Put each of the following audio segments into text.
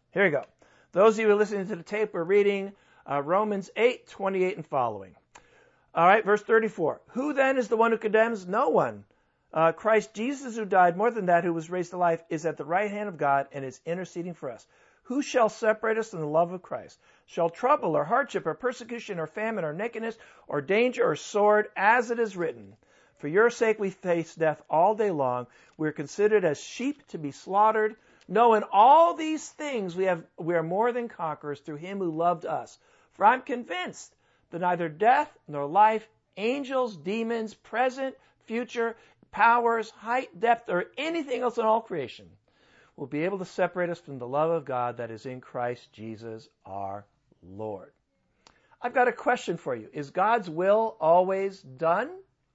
Here we go. Those of you who are listening to the tape, we're reading Romans 8:28 and following. All right, verse 34. Who then is the one who condemns? No one. Christ Jesus, who died, more than that, who was raised to life, is at the right hand of God and is interceding for us. Who shall separate us from the love of Christ? Shall trouble or hardship or persecution or famine or nakedness or danger or sword, as it is written, for your sake we face death all day long. We are considered as sheep to be slaughtered. No, in all these things we are more than conquerors through him who loved us. For I'm convinced that neither death nor life, angels, demons, present, future, powers, height, depth, or anything else in all creation will be able to separate us from the love of God that is in Christ Jesus our Lord. I've got a question for you. Is God's will always done?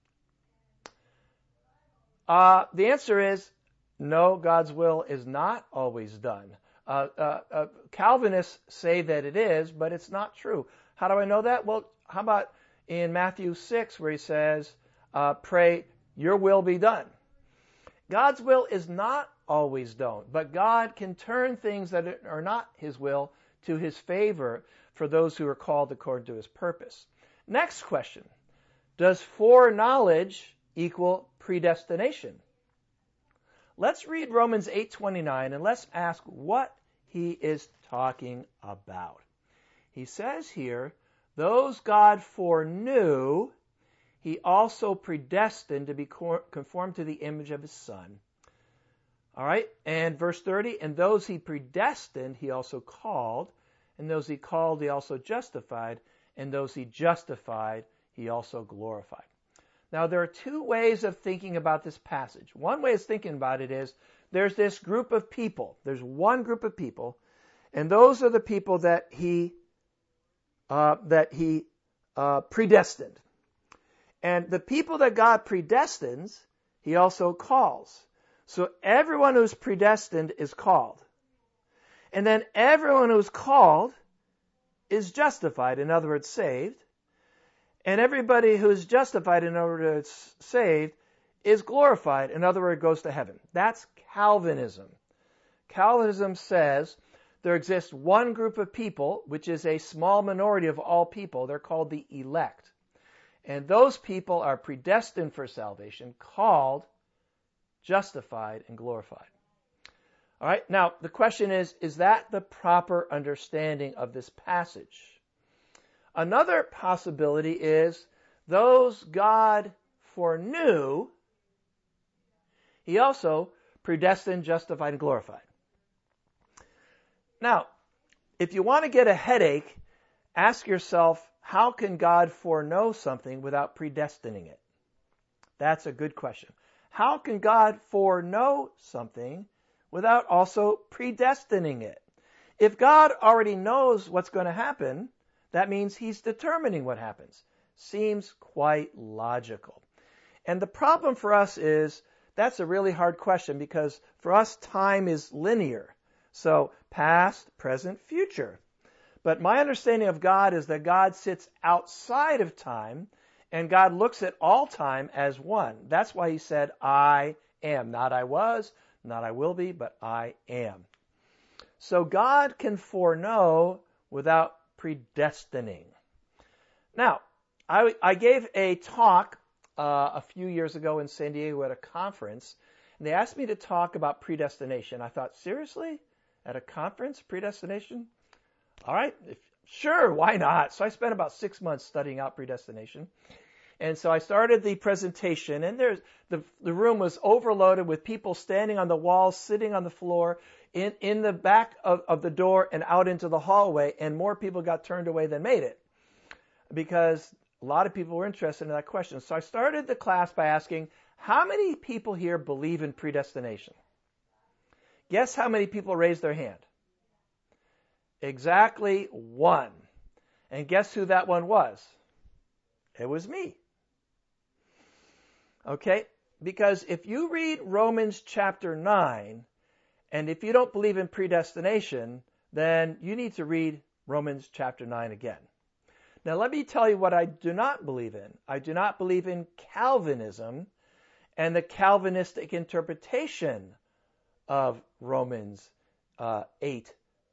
The answer is no, God's will is not always done. Calvinists say that it is, but it's not true. How do I know that? Well, how about in Matthew 6 where he says, pray, your will be done. God's will is not always done, but God can turn things that are not his will to his favor for those who are called according to his purpose. Next question. Does foreknowledge equal predestination? Let's read Romans 8:29 and let's ask what he is talking about. He says here, those God foreknew, he also predestined to be conformed to the image of his Son. All right, and verse 30, and those he predestined, he also called, and those he called, he also justified, and those he justified, he also glorified. Now, there are two ways of thinking about this passage. One way of thinking about it is there's this group of people. There's one group of people, and those are the people that he predestined. And the people that God predestines, he also calls. So everyone who's predestined is called. And then everyone who's called is justified, in other words, saved. And everybody who's justified, in other words, saved, is glorified, in other words, goes to heaven. That's Calvinism. Calvinism says there exists one group of people, which is a small minority of all people. They're called the elect. And those people are predestined for salvation, called, justified, and glorified. All right, now the question is that the proper understanding of this passage? Another possibility is those God foreknew, he also predestined, justified, and glorified. Now, if you want to get a headache, ask yourself, how can God foreknow something without predestining it? That's a good question. How can God foreknow something without also predestining it? If God already knows what's going to happen, that means he's determining what happens. Seems quite logical. And the problem for us is that's a really hard question because for us time is linear. So past, present, future. But my understanding of God is that God sits outside of time and God looks at all time as one. That's why he said, I am. Not I was, not I will be, but I am. So God can foreknow without predestining. Now, I gave a talk a few years ago in San Diego at a conference, and they asked me to talk about predestination. I thought, seriously? At a conference, predestination? All right, sure, why not? So I spent about 6 months studying out predestination. And so I started the presentation, and the room was overloaded with people standing on the walls, sitting on the floor, in the back of the door and out into the hallway, and more people got turned away than made it because a lot of people were interested in that question. So I started the class by asking, how many people here believe in predestination? Guess how many people raised their hand? Exactly one. And guess who that one was? It was me. Okay? Because if you read Romans chapter 9, and if you don't believe in predestination, then you need to read Romans chapter 9 again. Now let me tell you what I do not believe in. I do not believe in Calvinism and the Calvinistic interpretation of Romans 8,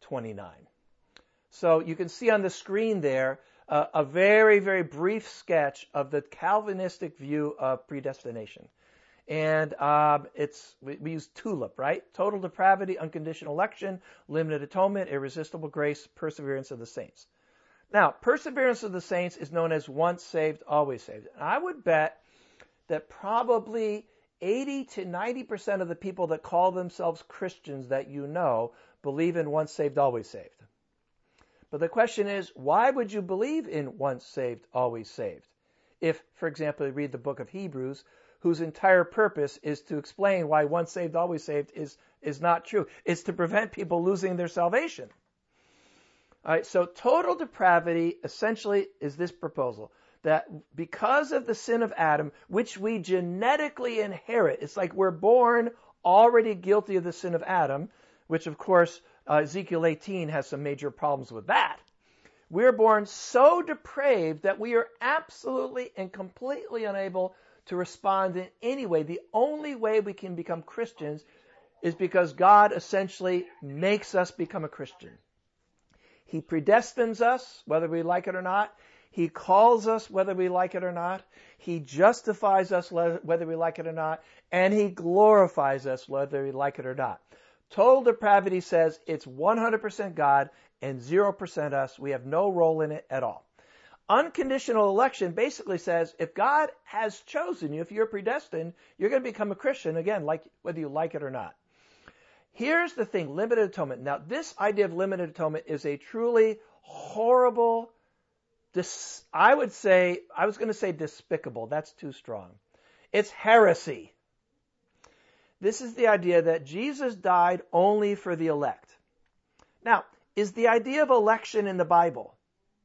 29. So you can see on the screen there a very, very brief sketch of the Calvinistic view of predestination. And we use TULIP, right? Total depravity, unconditional election, limited atonement, irresistible grace, perseverance of the saints. Now, perseverance of the saints is known as once saved, always saved. And I would bet that probably 80 to 90% of the people that call themselves Christians that you know believe in once saved, always saved. But the question is, why would you believe in once saved, always saved? If, for example, you read the book of Hebrews, whose entire purpose is to explain why once saved, always saved is not true. It's to prevent people losing their salvation. All right, so total depravity essentially is this proposal, that because of the sin of Adam, which we genetically inherit, it's like we're born already guilty of the sin of Adam, which of course Ezekiel 18 has some major problems with that. We're born so depraved that we are absolutely and completely unable to respond in any way. The only way we can become Christians is because God essentially makes us become a Christian. He predestines us, whether we like it or not. He calls us, whether we like it or not. He justifies us, whether we like it or not. And He glorifies us, whether we like it or not. Total depravity says it's 100% God and 0% us. We have no role in it at all. Unconditional election basically says if God has chosen you, if you're predestined, you're going to become a Christian, again, like whether you like it or not. Here's the thing, limited atonement. Now, this idea of limited atonement is a truly horrible, I was going to say despicable. That's too strong. It's heresy. This is the idea that Jesus died only for the elect. Now, is the idea of election in the Bible?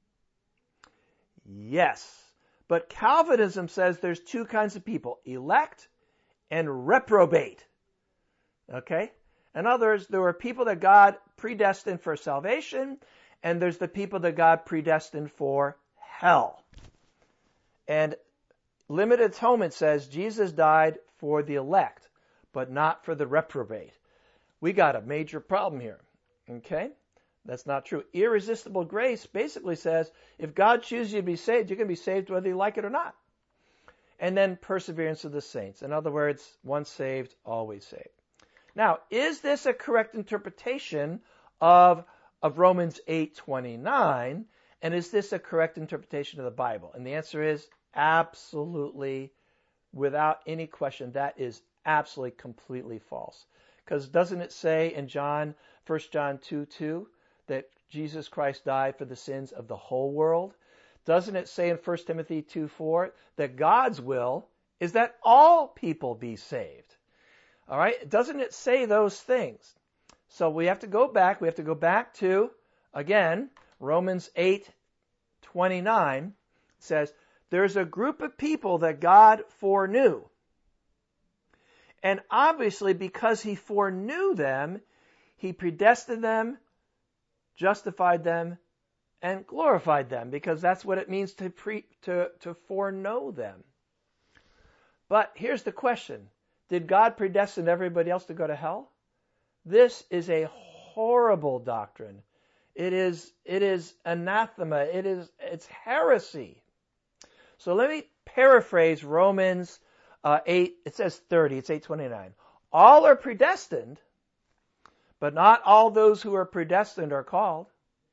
Yes. But Calvinism says there's two kinds of people, elect and reprobate. Okay? In other words, there are people that God predestined for salvation, and there's the people that God predestined for hell. And limited atonement says Jesus died for the elect, but not for the reprobate. We got a major problem here. Okay? That's not true. Irresistible grace basically says if God chooses you to be saved, you're going to be saved whether you like it or not. And then perseverance of the saints. In other words, once saved, always saved. Now, is this a correct interpretation of Romans 8:29? And is this a correct interpretation of the Bible? And the answer is absolutely, without any question, that is absolutely completely false. Because doesn't it say in 1 John 2:2 that Jesus Christ died for the sins of the whole world? Doesn't it say in 1 Timothy 2:4 that God's will is that all people be saved? All right? Doesn't it say those things? So we have to go back. We have to go back to, again, Romans 8:29 says, there's a group of people that God foreknew. And obviously, because He foreknew them, He predestined them, justified them, and glorified them, because that's what it means to foreknow them. But here's the question. Did God predestine everybody else to go to hell? This is a horrible doctrine. It is anathema. It's heresy. So let me paraphrase Romans 8. It says 30. It's 8:29. All are predestined, but not all those who are predestined are called.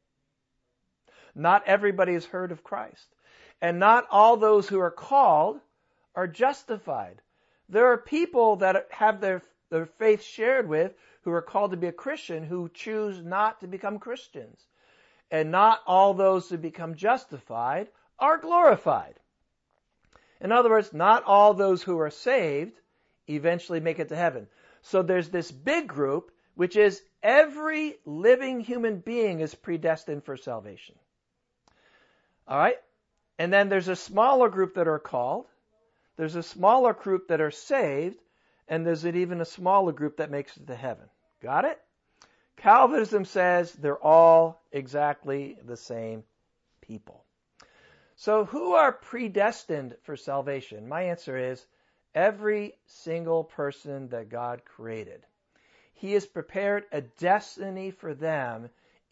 Not everybody has heard of Christ. And not all those who are called are justified. There are people that have their faith shared with who are called to be a Christian who choose not to become Christians. And not all those who become justified are glorified. In other words, not all those who are saved eventually make it to heaven. So there's this big group, which is every living human being is predestined for salvation. All right? And then there's a smaller group that are called. There's a smaller group that are saved. And there's even a smaller group that makes it to heaven. Got it? Calvinism says they're all exactly the same people. So who are predestined for salvation? My answer is every single person that God created. He has prepared a destiny for them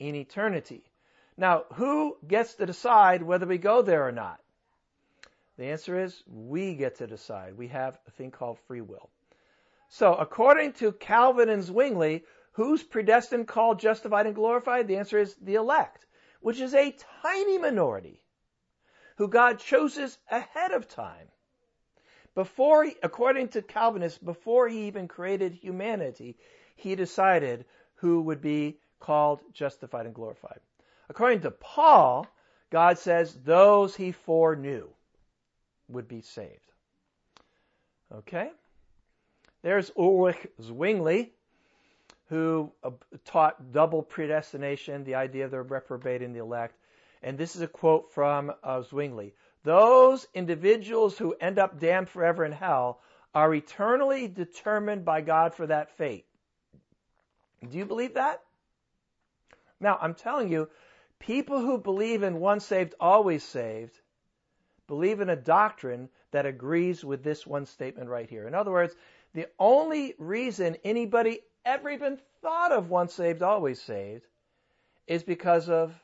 in eternity. Now, who gets to decide whether we go there or not? The answer is we get to decide. We have a thing called free will. So, according to Calvin and Zwingli, who's predestined, called, justified, and glorified? The answer is the elect, which is a tiny minority who God chooses ahead of time. According to Calvinists, before he even created humanity, he decided who would be called, justified, and glorified. According to Paul, God says those he foreknew would be saved. Okay? There's Ulrich Zwingli, who taught double predestination, the idea of the reprobate and the elect. And this is a quote from Zwingli. Those individuals who end up damned forever in hell are eternally determined by God for that fate. Do you believe that? Now, I'm telling you, people who believe in once saved, always saved, believe in a doctrine that agrees with this one statement right here. In other words, the only reason anybody ever even thought of once saved, always saved is because of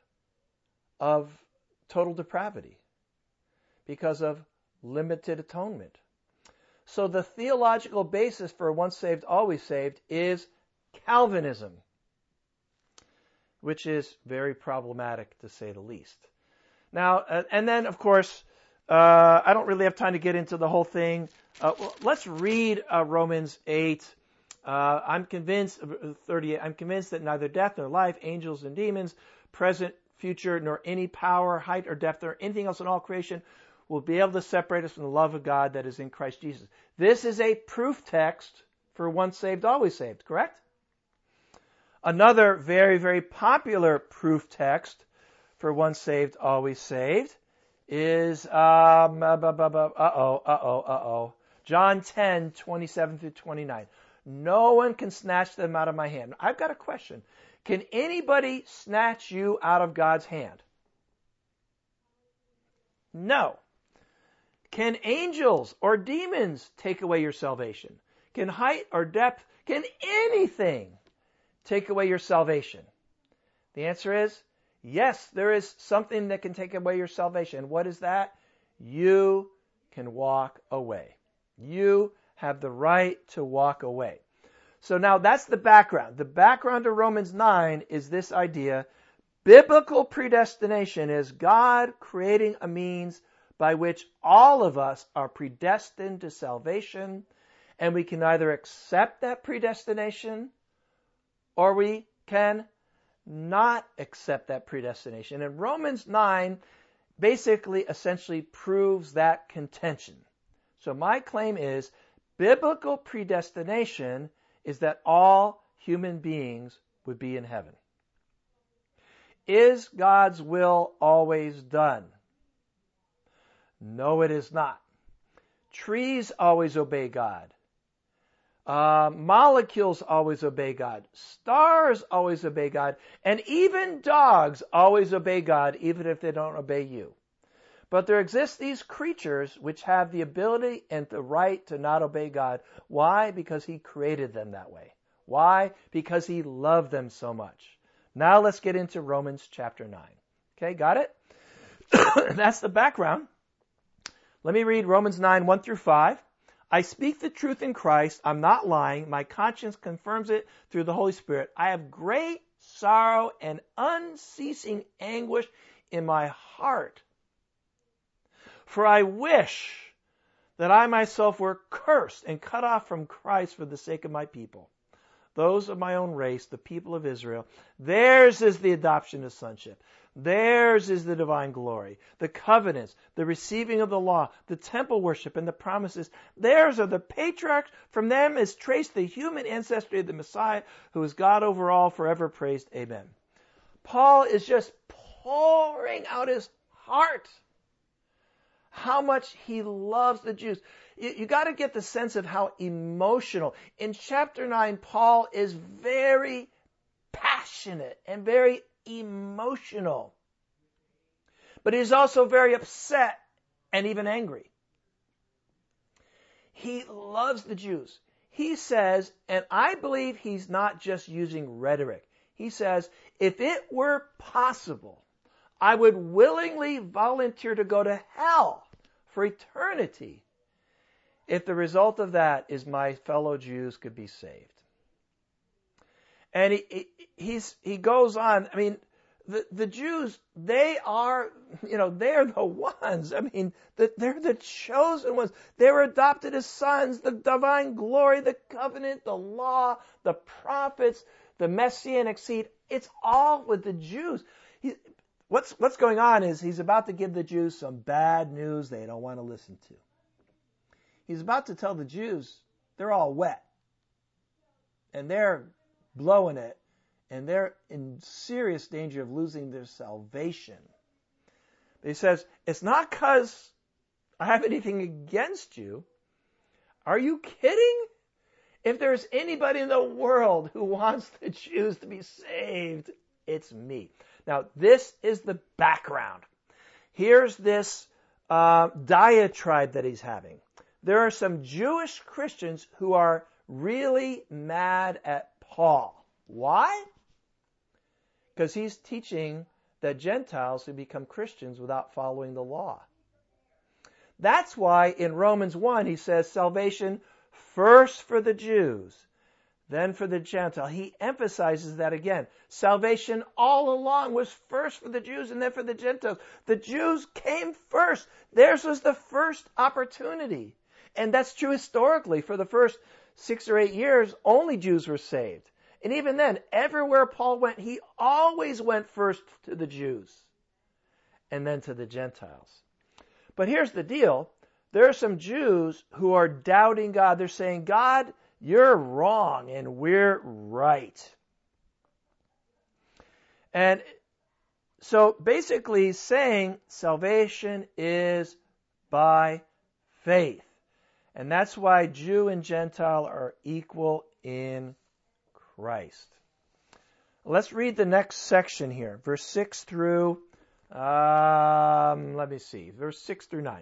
total depravity, because of limited atonement. So the theological basis for once saved, always saved is Calvinism, which is very problematic to say the least. Now, and then, of course, I don't really have time to get into the whole thing. Let's read Romans 8. I'm convinced that neither death nor life, angels and demons, present, future, nor any power, height or depth, or anything else in all creation will be able to separate us from the love of God that is in Christ Jesus. This is a proof text for once saved, always saved, correct? Another very, very popular proof text for once saved, always saved is John 10, 27 through 29. No one can snatch them out of my hand. I've got a question. Can anybody snatch you out of God's hand? No. Can angels or demons take away your salvation? Can height or depth, can anything take away your salvation? The answer is yes, there is something that can take away your salvation. What is that? You can walk away. You have the right to walk away. So now that's the background. The background to Romans 9 is this idea. Biblical predestination is God creating a means by which all of us are predestined to salvation, and we can either accept that predestination or we can not accept that predestination. And Romans 9 basically essentially proves that contention. So my claim is biblical predestination is that all human beings would be in heaven. Is God's will always done? No, it is not. Trees always obey God. Molecules always obey God. Stars always obey God. And even dogs always obey God, even if they don't obey you. But there exist these creatures which have the ability and the right to not obey God. Why? Because He created them that way. Why? Because He loved them so much. Now let's get into Romans chapter 9. Okay, got it? That's the background. Let me read Romans 9, 1 through 5. I speak the truth in Christ. I'm not lying. My conscience confirms it through the Holy Spirit. I have great sorrow and unceasing anguish in my heart. For I wish that I myself were cursed and cut off from Christ for the sake of my people, those of my own race, the people of Israel. Theirs is the adoption of sonship. Theirs is the divine glory, the covenants, the receiving of the law, the temple worship, and the promises. Theirs are the patriarchs. From them is traced the human ancestry of the Messiah, who is God over all, forever praised. Amen. Paul is just pouring out his heart how much he loves the Jews. You got to get the sense of how emotional. In chapter 9, Paul is very passionate and very emotional. But he's also very upset and even angry. He loves the Jews. He says, and I believe he's not just using rhetoric. He says, if it were possible, I would willingly volunteer to go to hell for eternity if the result of that is my fellow Jews could be saved. And he goes on. I mean, the Jews, they are the ones. I mean, they're the chosen ones. They were adopted as sons. The divine glory, the covenant, the law, the prophets, the messianic seed. It's all with the Jews. What's going on is he's about to give the Jews some bad news they don't want to listen to. He's about to tell the Jews they're all wet. And they're blowing it. And they're in serious danger of losing their salvation. But he says, it's not because I have anything against you. Are you kidding? If there's anybody in the world who wants the Jews to be saved, it's me. Now, this is the background. Here's this diatribe that he's having. There are some Jewish Christians who are really mad at Paul. Why? Because he's teaching that Gentiles who become Christians without following the law. That's why in Romans 1 he says salvation first for the Jews, then for the Gentile. He emphasizes that again. Salvation all along was first for the Jews and then for the Gentiles. The Jews came first. Theirs was the first opportunity. And that's true historically. For the first 6 or 8 years, only Jews were saved. And even then, everywhere Paul went, he always went first to the Jews and then to the Gentiles. But here's the deal. There are some Jews who are doubting God. They're saying, God, you're wrong and we're right. And so basically saying salvation is by faith. And that's why Jew and Gentile are equal in Christ. Let's read the next section here. Verse 6 through, verse 6 through 9.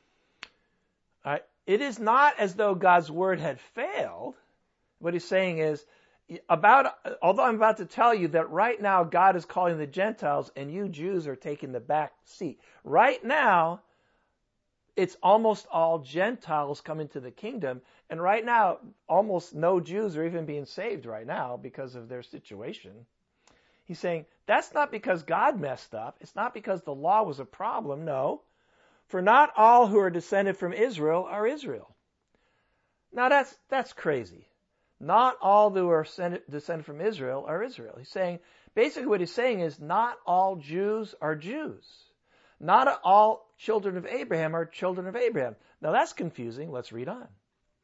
It is not as though God's word had failed. What he's saying is, although I'm about to tell you that right now God is calling the Gentiles and you Jews are taking the back seat. Right now, it's almost all Gentiles coming to the kingdom. And right now, almost no Jews are even being saved right now because of their situation. He's saying, that's not because God messed up. It's not because the law was a problem. No. For not all who are descended from Israel are Israel. Now that's crazy. Not all who are descended from Israel are Israel. He's saying, basically what he's saying is not all Jews are Jews. Not all children of Abraham are children of Abraham. Now that's confusing. Let's read on.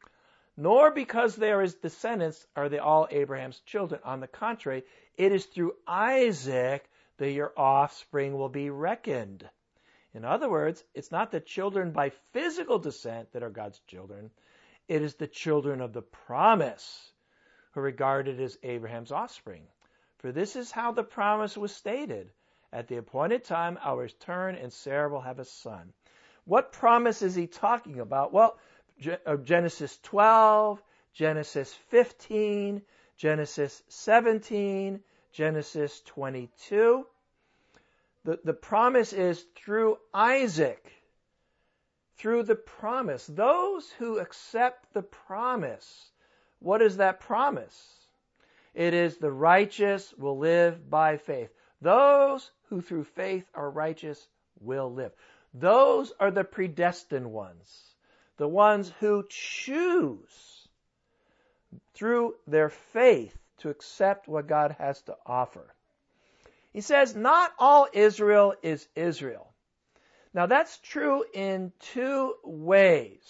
Nor because they are his descendants are they all Abraham's children. On the contrary, it is through Isaac that your offspring will be reckoned. In other words, it's not the children by physical descent that are God's children. It is the children of the promise who are regarded as Abraham's offspring. For this is how the promise was stated. At the appointed time, I'll return and Sarah will have a son. What promise is he talking about? Well, Genesis 12, Genesis 15, Genesis 17, Genesis 22. The promise is through Isaac, through the promise. Those who accept the promise, what is that promise? It is the righteous will live by faith. Those who through faith are righteous will live. Those are the predestined ones, the ones who choose through their faith to accept what God has to offer. He says, not all Israel is Israel. Now that's true in two ways.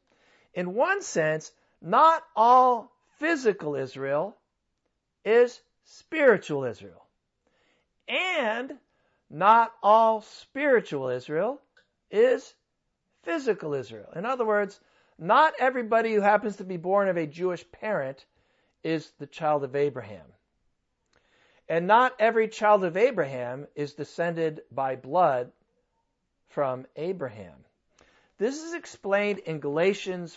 In one sense, not all physical Israel is spiritual Israel. And not all spiritual Israel is physical Israel. In other words, not everybody who happens to be born of a Jewish parent is the child of Abraham. And not every child of Abraham is descended by blood from Abraham. This is explained in Galatians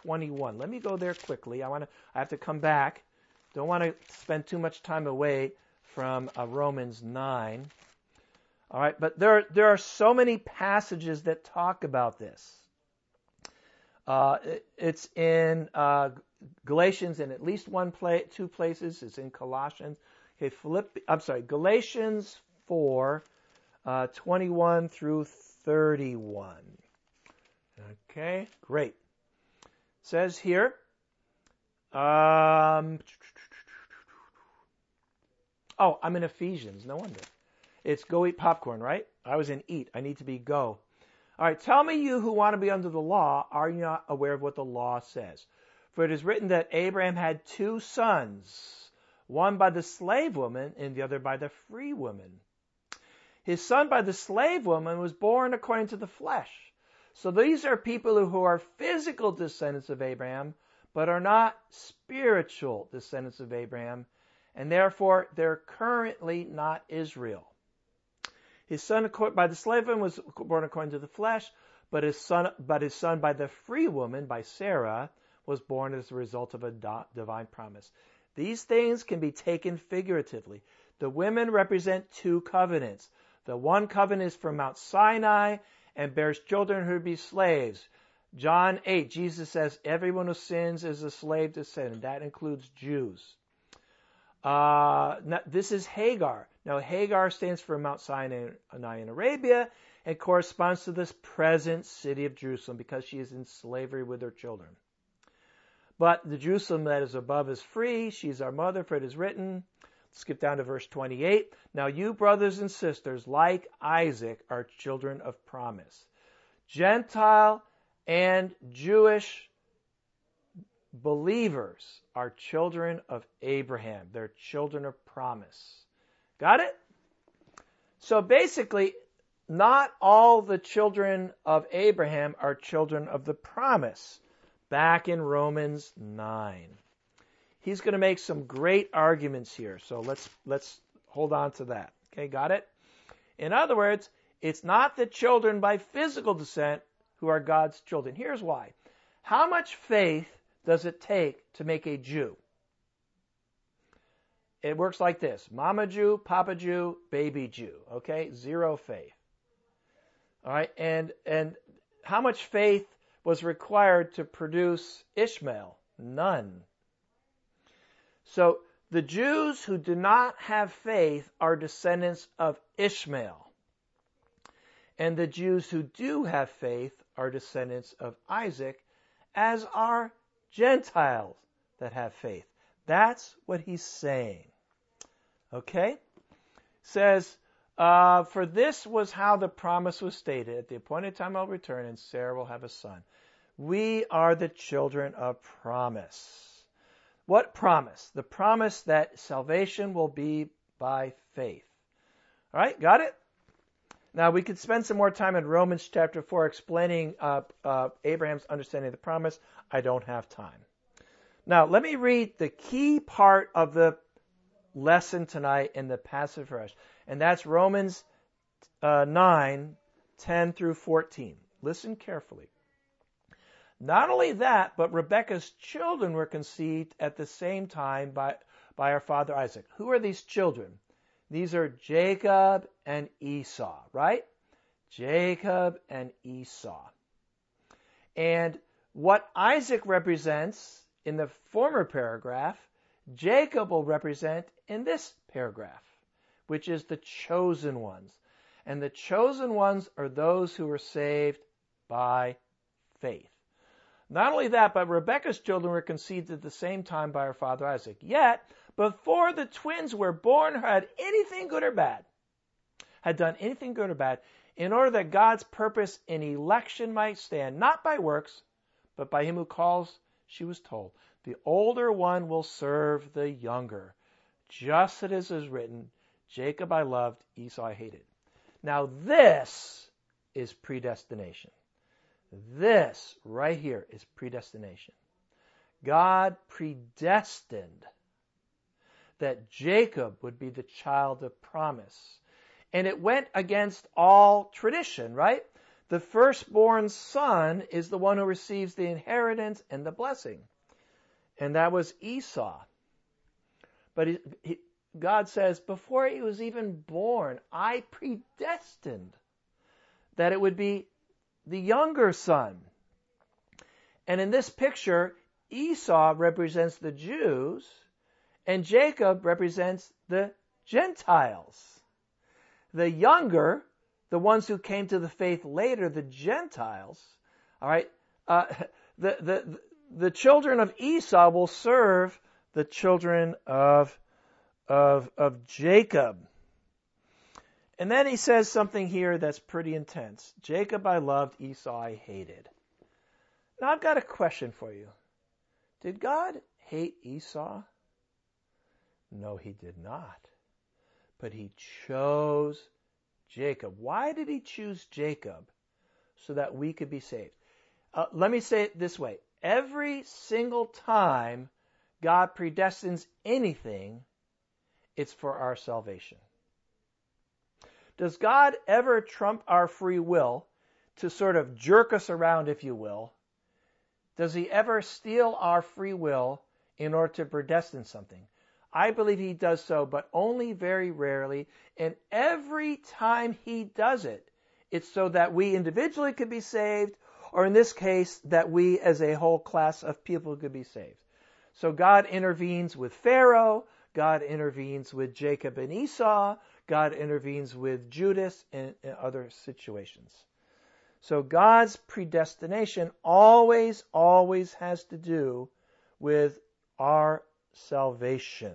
4:21. Let me go there quickly. I have to come back. Don't want to spend too much time away from Romans 9. All right, but there are so many passages that talk about this. It's in Galatians in at least two places. It's in Colossians. Okay, Galatians 4, 21 through 31. Okay, great. It says here, I'm in Ephesians, no wonder. It's go eat popcorn, right? I was in eat. I need to be go. All right, tell me, you who want to be under the law, are you not aware of what the law says? For it is written that Abraham had two sons, one by the slave woman and the other by the free woman. His son by the slave woman was born according to the flesh. So these are people who are physical descendants of Abraham, but are not spiritual descendants of Abraham, and therefore they're currently not Israel. His son by the slave woman was born according to the flesh, but his son by the free woman, by Sarah, was born as a result of a divine promise. These things can be taken figuratively. The women represent two covenants. The one covenant is from Mount Sinai and bears children who would be slaves. John 8, Jesus says, everyone who sins is a slave to sin, and that includes Jews. This is Hagar. Now, Hagar stands for Mount Sinai in Arabia and corresponds to this present city of Jerusalem because she is in slavery with her children. But the Jerusalem that is above is free. She's our mother, for it is written. Skip down to verse 28. Now you, brothers and sisters, like Isaac, are children of promise. Gentile and Jewish believers are children of Abraham. They're children of promise. Got it? So basically, not all the children of Abraham are children of the promise. Back in Romans 9. He's going to make some great arguments here. So let's hold on to that. Okay, got it? In other words, it's not the children by physical descent who are God's children. Here's why. How much faith does it take to make a Jew? It works like this. Mama Jew, Papa Jew, baby Jew. Okay? Zero faith. All right? And how much faith was required to produce Ishmael? None. So the Jews who do not have faith are descendants of Ishmael. And the Jews who do have faith are descendants of Isaac, as are Gentiles that have faith. That's what he's saying. Okay? Says, for this was how the promise was stated. At the appointed time I'll return, and Sarah will have a son. We are the children of promise. What promise? The promise that salvation will be by faith. All right, got it? Now, we could spend some more time in Romans chapter 4 explaining Abraham's understanding of the promise. I don't have time. Now, let me read the key part of the lesson tonight in the passage for us, and that's Romans 9, 10 through 14. Listen carefully. Not only that, but Rebekah's children were conceived at the same time by our father Isaac. Who are these children? These are Jacob and Esau, right? Jacob and Esau. And what Isaac represents in the former paragraph, Jacob will represent in this paragraph, which is the chosen ones. And the chosen ones are those who were saved by faith. Not only that, but Rebekah's children were conceived at the same time by her father Isaac. Yet, before the twins were born, had done anything good or bad, in order that God's purpose in election might stand, not by works, but by him who calls, she was told, the older one will serve the younger. Just as it is written, Jacob I loved, Esau I hated. Now this is predestination. This right here is predestination. God predestined that Jacob would be the child of promise. And it went against all tradition, right? The firstborn son is the one who receives the inheritance and the blessing. And that was Esau. But God says, before he was even born, I predestined that it would be the younger son. And in this picture, Esau represents the Jews, and Jacob represents the Gentiles. The younger, the ones who came to the faith later, the Gentiles, all right, the children of Esau will serve the children of Jacob. And then he says something here that's pretty intense. Jacob I loved, Esau I hated. Now I've got a question for you. Did God hate Esau? No, he did not. But he chose Jacob. Why did he choose Jacob? So that we could be saved. Let me say it this way. Every single time God predestines anything, it's for our salvation. Does God ever trump our free will to sort of jerk us around, if you will? Does he ever steal our free will in order to predestine something? I believe he does so, but only very rarely. And every time he does it, it's so that we individually could be saved, or in this case, that we as a whole class of people could be saved. So God intervenes with Pharaoh, God intervenes with Jacob and Esau, God intervenes with Judas in other situations. So God's predestination always has to do with our salvation.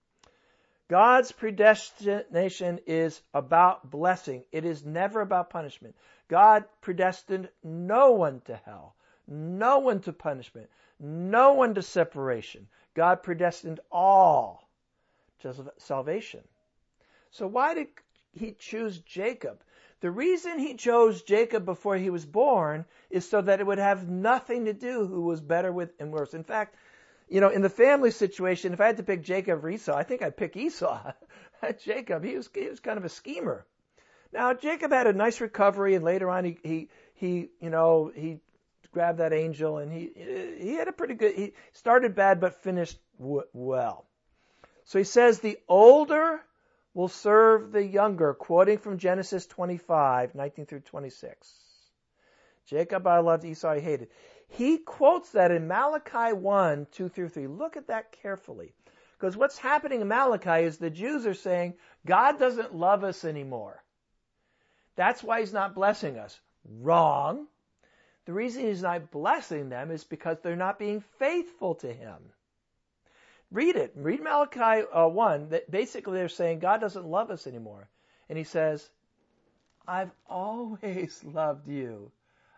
God's predestination is about blessing. It is never about punishment. God predestined no one to hell, no one to punishment, no one to separation. God predestined all to salvation. So why did he choose Jacob? The reason he chose Jacob before he was born is so that it would have nothing to do who was better with and worse. In fact, in the family situation, if I had to pick Jacob or Esau, I think I'd pick Esau. Jacob, he was kind of a schemer. Now, Jacob had a nice recovery, and later on he grabbed that angel, and he had a pretty good, he started bad but finished well. So he says, the older will serve the younger, quoting from Genesis 25, 19 through 26. Jacob I loved, Esau I hated. He quotes that in Malachi 1, 2 through 3. Look at that carefully. Because what's happening in Malachi is the Jews are saying, God doesn't love us anymore. That's why he's not blessing us. Wrong. The reason he's not blessing them is because they're not being faithful to him. Read it. Read Malachi 1. That basically they're saying God doesn't love us anymore. And he says, I've always loved you.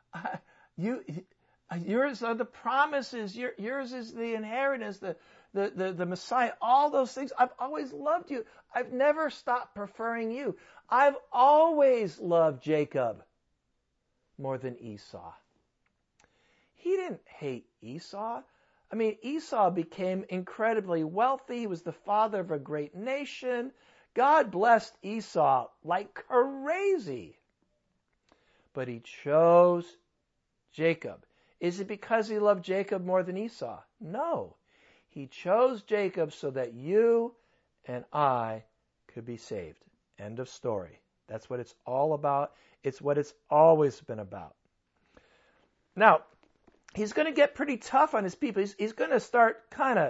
Yours are the promises. Yours is the inheritance, the Messiah, all those things. I've always loved you. I've never stopped preferring you. I've always loved Jacob more than Esau. He didn't hate Esau. I mean, Esau became incredibly wealthy. He was the father of a great nation. God blessed Esau like crazy. But he chose Jacob. Is it because he loved Jacob more than Esau? No. He chose Jacob so that you and I could be saved. End of story. That's what it's all about. It's what it's always been about. Now, he's going to get pretty tough on his people. He's going to start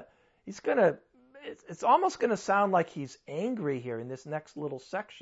it's almost going to sound like he's angry here in this next little section.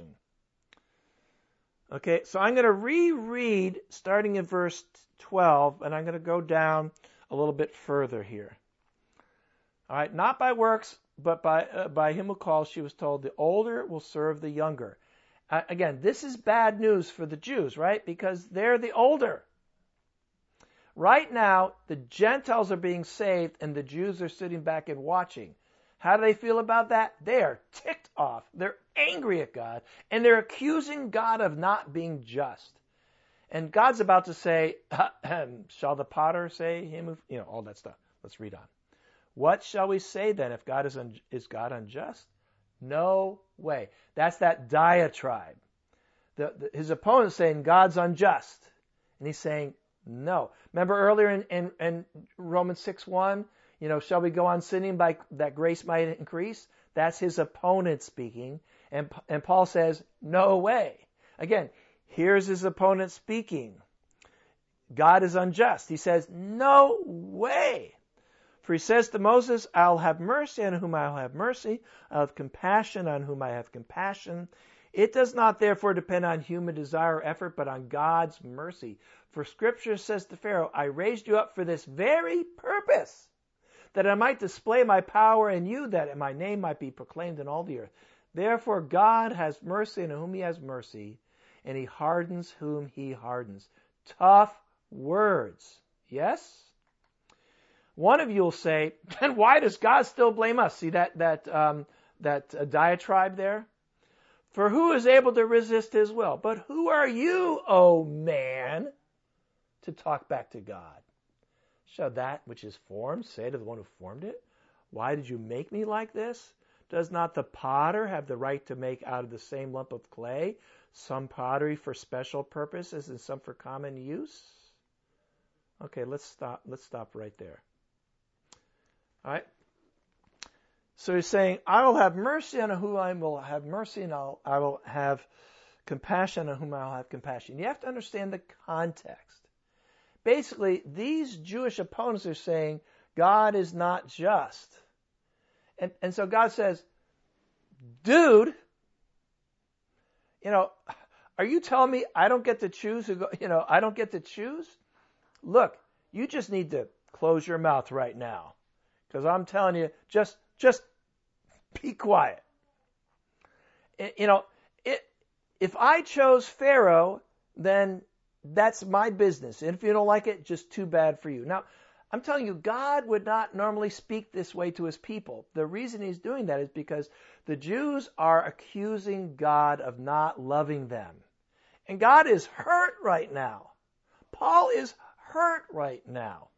Okay, so I'm going to reread starting in verse 12, and I'm going to go down a little bit further here. All right, not by works, but by him who calls, she was told, the older will serve the younger. Again, this is bad news for the Jews, right? Because they're the older. Right now, the Gentiles are being saved, and the Jews are sitting back and watching. How do they feel about that? They are ticked off. They're angry at God, and they're accusing God of not being just. And God's about to say, shall the potter say him, all that stuff. Let's read on. What shall we say then if God is God unjust? No way. That's that diatribe. His opponent's saying God's unjust. And he's saying, no. Remember earlier in Romans 6:1, shall we go on sinning by that grace might increase? That's his opponent speaking. And Paul says, no way. Again, here's his opponent speaking. God is unjust. He says, no way. For he says to Moses, I'll have mercy on whom I'll have mercy. I'll have compassion on whom I have compassion. It does not therefore depend on human desire or effort, but on God's mercy. For Scripture says to Pharaoh, I raised you up for this very purpose, that I might display my power in you, that my name might be proclaimed in all the earth. Therefore God has mercy on whom he has mercy, and he hardens whom he hardens. Tough words. Yes? One of you will say, then why does God still blame us? See that diatribe there? For who is able to resist his will? But who are you, O man, to talk back to God? Shall that which is formed say to the one who formed it, why did you make me like this? Does not the potter have the right to make out of the same lump of clay some pottery for special purposes and some for common use? Okay, let's stop right there. All right. So he's saying, I will have mercy on whom I will have mercy, and I will have compassion on whom I will have compassion. You have to understand the context. Basically, these Jewish opponents are saying God is not just. And so God says, dude, are you telling me I don't get to choose? I don't get to choose? Look, you just need to close your mouth right now. Because I'm telling you, just be quiet. If I chose Pharaoh, then that's my business. And if you don't like it, just too bad for you. Now, I'm telling you, God would not normally speak this way to his people. The reason he's doing that is because the Jews are accusing God of not loving them. And God is hurt right now. Paul is hurt right now.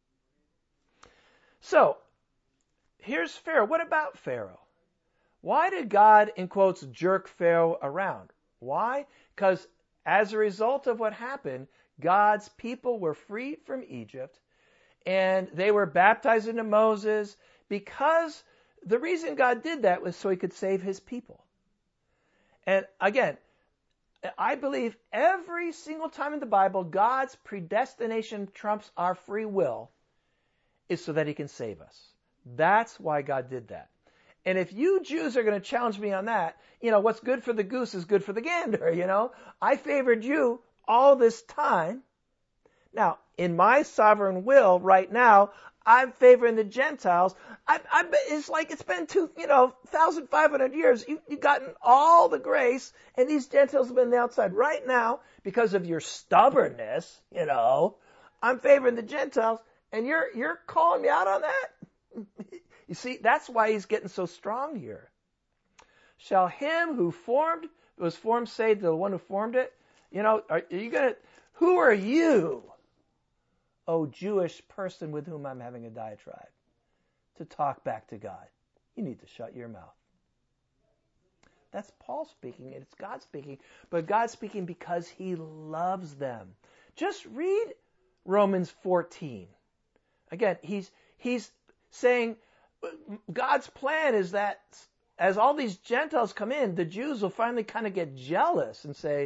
So, here's Pharaoh. What about Pharaoh? Why did God, in quotes, jerk Pharaoh around? Why? Because as a result of what happened, God's people were freed from Egypt, and they were baptized into Moses, because the reason God did that was so he could save his people. And again, I believe every single time in the Bible, God's predestination trumps our free will is so that he can save us. That's why God did that. And if you Jews are going to challenge me on that, what's good for the goose is good for the gander, I favored you all this time. Now, in my sovereign will right now, I'm favoring the Gentiles. It's like it's been 1,500 years. You've gotten all the grace, and these Gentiles have been on the outside. Right now, because of your stubbornness, I'm favoring the Gentiles, and you're calling me out on that? You see, that's why he's getting so strong here. Shall him who was formed say to the one who formed it? Who are you, O Jewish person with whom I'm having a diatribe, to talk back to God? You need to shut your mouth. That's Paul speaking, and it's God speaking, but God's speaking because he loves them. Just read Romans 14. Again, he's saying God's plan is that as all these Gentiles come in, the Jews will finally kind of get jealous and say,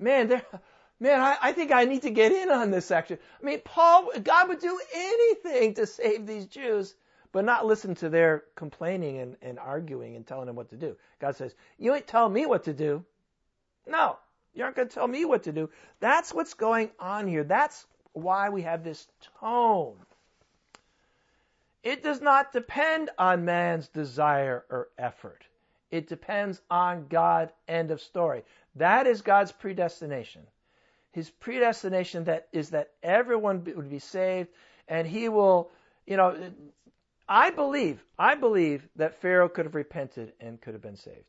I think I need to get in on this section. God would do anything to save these Jews, but not listen to their complaining and arguing and telling them what to do. God says, you ain't telling me what to do. No, you aren't going to tell me what to do. That's what's going on here. That's why we have this tone. It does not depend on man's desire or effort. It depends on God, end of story. That is God's predestination. His predestination is that everyone would be saved, and he will, I believe that Pharaoh could have repented and could have been saved.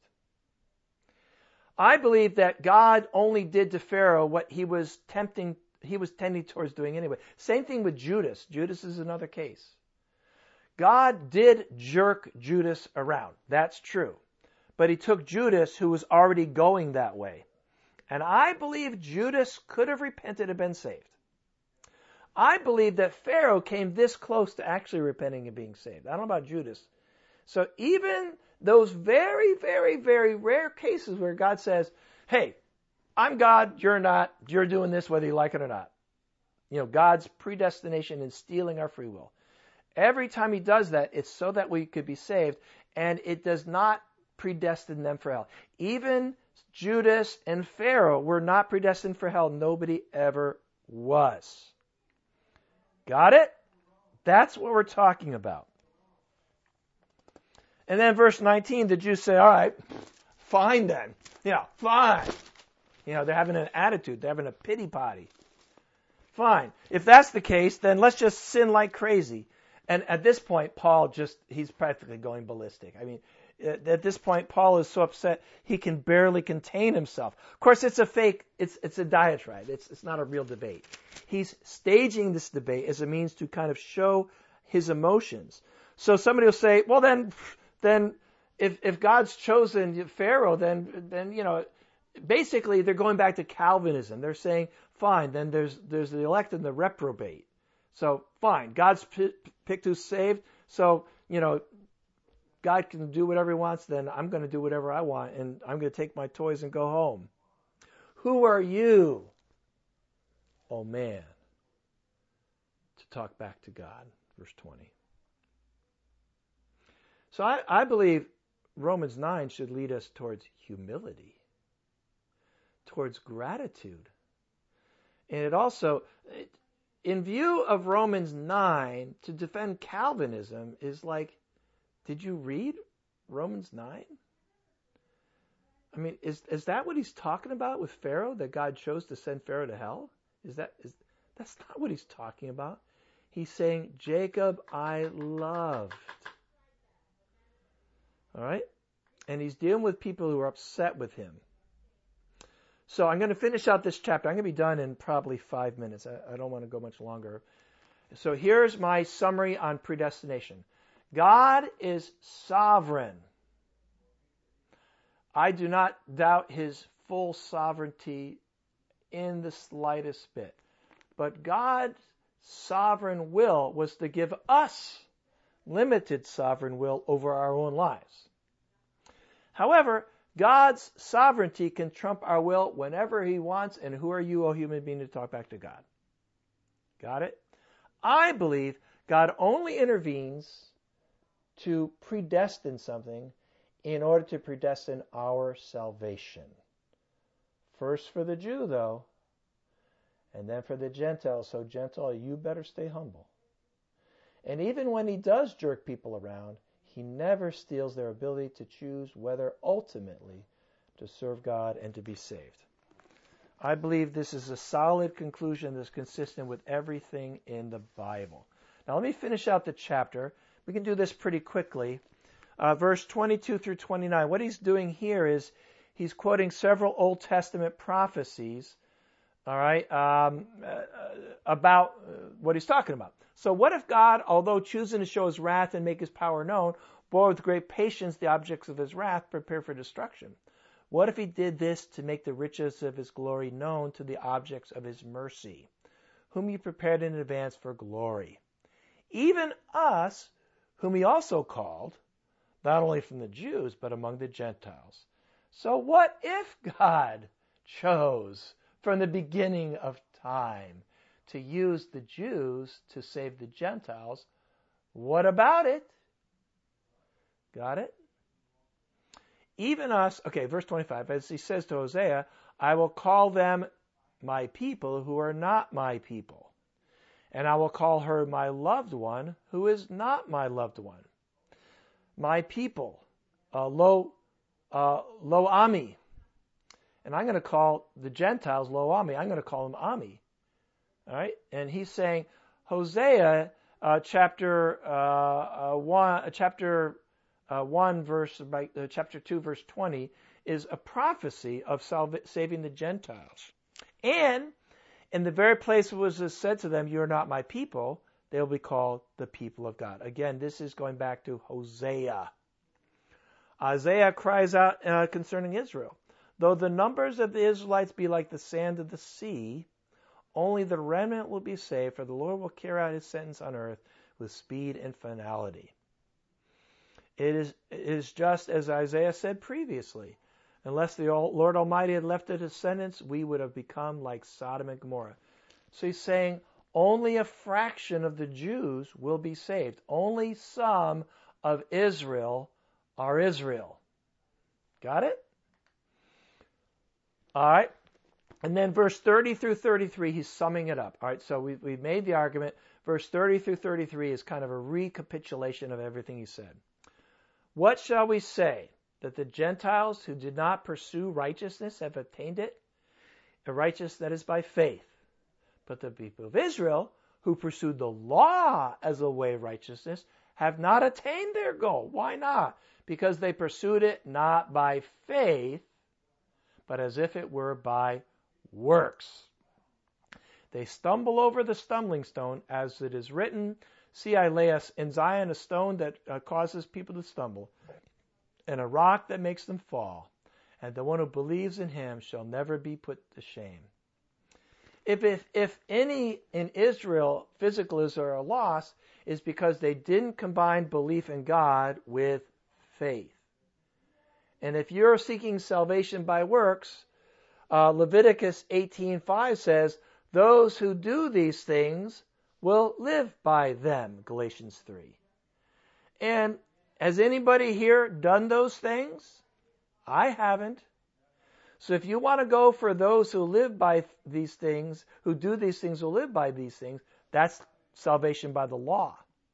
I believe that God only did to Pharaoh what he was tending towards doing anyway. Same thing with Judas. Judas is another case. God did jerk Judas around. That's true. But he took Judas, who was already going that way. And I believe Judas could have repented and been saved. I believe that Pharaoh came this close to actually repenting and being saved. I don't know about Judas. So even those very, very, very rare cases where God says, hey, I'm God, you're not, you're doing this whether you like it or not. God's predestination in stealing our free will. Every time he does that, it's so that we could be saved, and it does not predestine them for hell. Even Judas and Pharaoh were not predestined for hell. Nobody ever was. Got it? That's what we're talking about. And then verse 19, the Jews say, all right, fine then. Fine. They're having an attitude. They're having a pity party. Fine. If that's the case, then let's just sin like crazy. And at this point, Paul he's practically going ballistic. I mean, at this point, Paul is so upset, he can barely contain himself. Of course, it's a fake, it's a diatribe. It's not a real debate. He's staging this debate as a means to kind of show his emotions. So somebody will say, well, then if God's chosen Pharaoh, then basically they're going back to Calvinism. They're saying, fine, then there's the elect and the reprobate. So fine, God's picked who's saved. So God can do whatever he wants. Then I'm going to do whatever I want, and I'm going to take my toys and go home. Who are you, oh man, to talk back to God? Verse 20. So I believe Romans 9 should lead us towards humility, towards gratitude. And it also, in view of Romans 9, to defend Calvinism is like, did you read Romans 9? I mean, is that what he's talking about with Pharaoh, that God chose to send Pharaoh to hell? That's not what he's talking about. He's saying, Jacob I loved. All right? And he's dealing with people who are upset with him. So I'm going to finish out this chapter. I'm going to be done in probably 5 minutes. I don't want to go much longer. So here's my summary on predestination. God is sovereign. I do not doubt his full sovereignty in the slightest bit. But God's sovereign will was to give us limited sovereign will over our own lives. However, God's sovereignty can trump our will whenever he wants, and who are you, O human being, to talk back to God? Got it? I believe God only intervenes to predestine something in order to predestine our salvation. First for the Jew, though, and then for the Gentile. So, Gentile, you better stay humble. And even when he does jerk people around, he never steals their ability to choose whether ultimately to serve God and to be saved. I believe this is a solid conclusion that's consistent with everything in the Bible. Now let me finish out the chapter. We can do this pretty quickly. Verse 22 through 29. What he's doing here is he's quoting several Old Testament prophecies, all right, about what he's talking about. So what if God, although choosing to show his wrath and make his power known, bore with great patience the objects of his wrath prepared for destruction? What if he did this to make the riches of his glory known to the objects of his mercy, whom he prepared in advance for glory? Even us, whom he also called, not only from the Jews, but among the Gentiles. So what if God chose from the beginning of time to use the Jews to save the Gentiles? What about it? Got it? Even us, okay, verse 25, as he says to Hosea, I will call them my people who are not my people, and I will call her my loved one who is not my loved one. My people, lo ami. And I'm going to call the Gentiles lo ami. I'm going to call them ami. All right? And he's saying, Hosea chapter 2, verse 20, is a prophecy of saving the Gentiles. And in the very place where it was said to them, you are not my people, they will be called the people of God. Again, this is going back to Hosea. Isaiah cries out concerning Israel. Though the numbers of the Israelites be like the sand of the sea, only the remnant will be saved, for the Lord will carry out his sentence on earth with speed and finality. It is just as Isaiah said previously. Unless the Lord Almighty had left a descendants, we would have become like Sodom and Gomorrah. So he's saying only a fraction of the Jews will be saved. Only some of Israel are Israel. Got it? All right. And then verse 30 through 33, he's summing it up. All right, so we've made the argument. Verse 30 through 33 is kind of a recapitulation of everything he said. What shall we say? That the Gentiles who did not pursue righteousness have attained it? A righteousness that is by faith. But the people of Israel who pursued the law as a way of righteousness have not attained their goal. Why not? Because they pursued it not by faith, but as if it were by works. They stumble over the stumbling stone, as it is written, see, I lay in Zion a stone that causes people to stumble, and a rock that makes them fall. And the one who believes in him shall never be put to shame. If any in Israel, physical Israel, are lost, is because they didn't combine belief in God with faith. And if you're seeking salvation by works, Leviticus 18:5 says, those who do these things will live by them, Galatians 3. And has anybody here done those things? I haven't. So if you want to go for those who live by these things, who do these things, will live by these things, that's salvation by the law.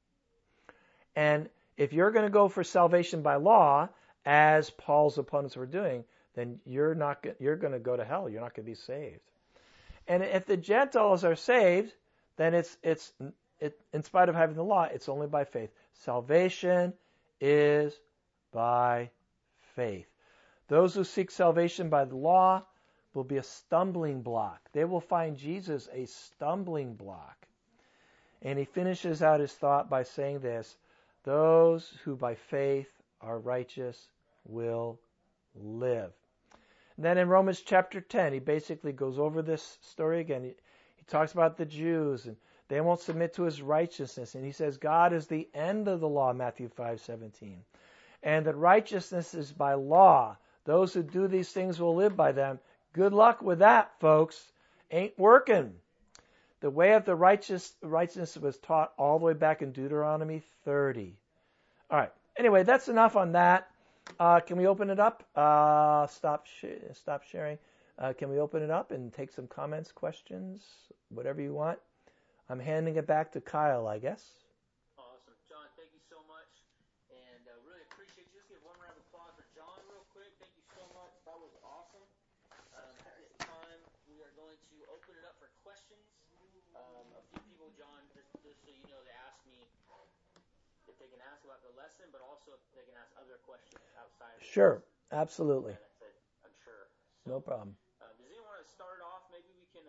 And if you're going to go for salvation by law, as Paul's opponents were doing, then you're going to go to hell. You're not going to be saved. And if the Gentiles are saved, then it's in spite of having the law, it's only by faith. Salvation is by faith. Those who seek salvation by the law will be a stumbling block. They will find Jesus a stumbling block. And he finishes out his thought by saying this, those who by faith are righteous will live. And then in Romans chapter 10, he basically goes over this story again. He talks about the Jews, and they won't submit to his righteousness. And he says God is the end of the law, Matthew 5:17. And that righteousness is by law. Those who do these things will live by them. Good luck with that, folks. Ain't working. The way of the righteousness was taught all the way back in Deuteronomy 30. All right. Anyway, that's enough on that. Can we open it up? Stop sharing. Can we open it up and take some comments, questions, whatever you want? I'm handing it back to Kyle, I guess. Awesome. John, thank you so much. And really appreciate you. Just give one round of applause for John real quick. Thank you so much. That was awesome. At this time, we are going to open it up for questions. A few people, John, just so you know, they asked me if they can ask about the lesson, but also if they can ask other questions outside of the Sure, lesson. absolutely. And I said, I'm sure. So, no problem. Does anyone want to start off? Maybe we can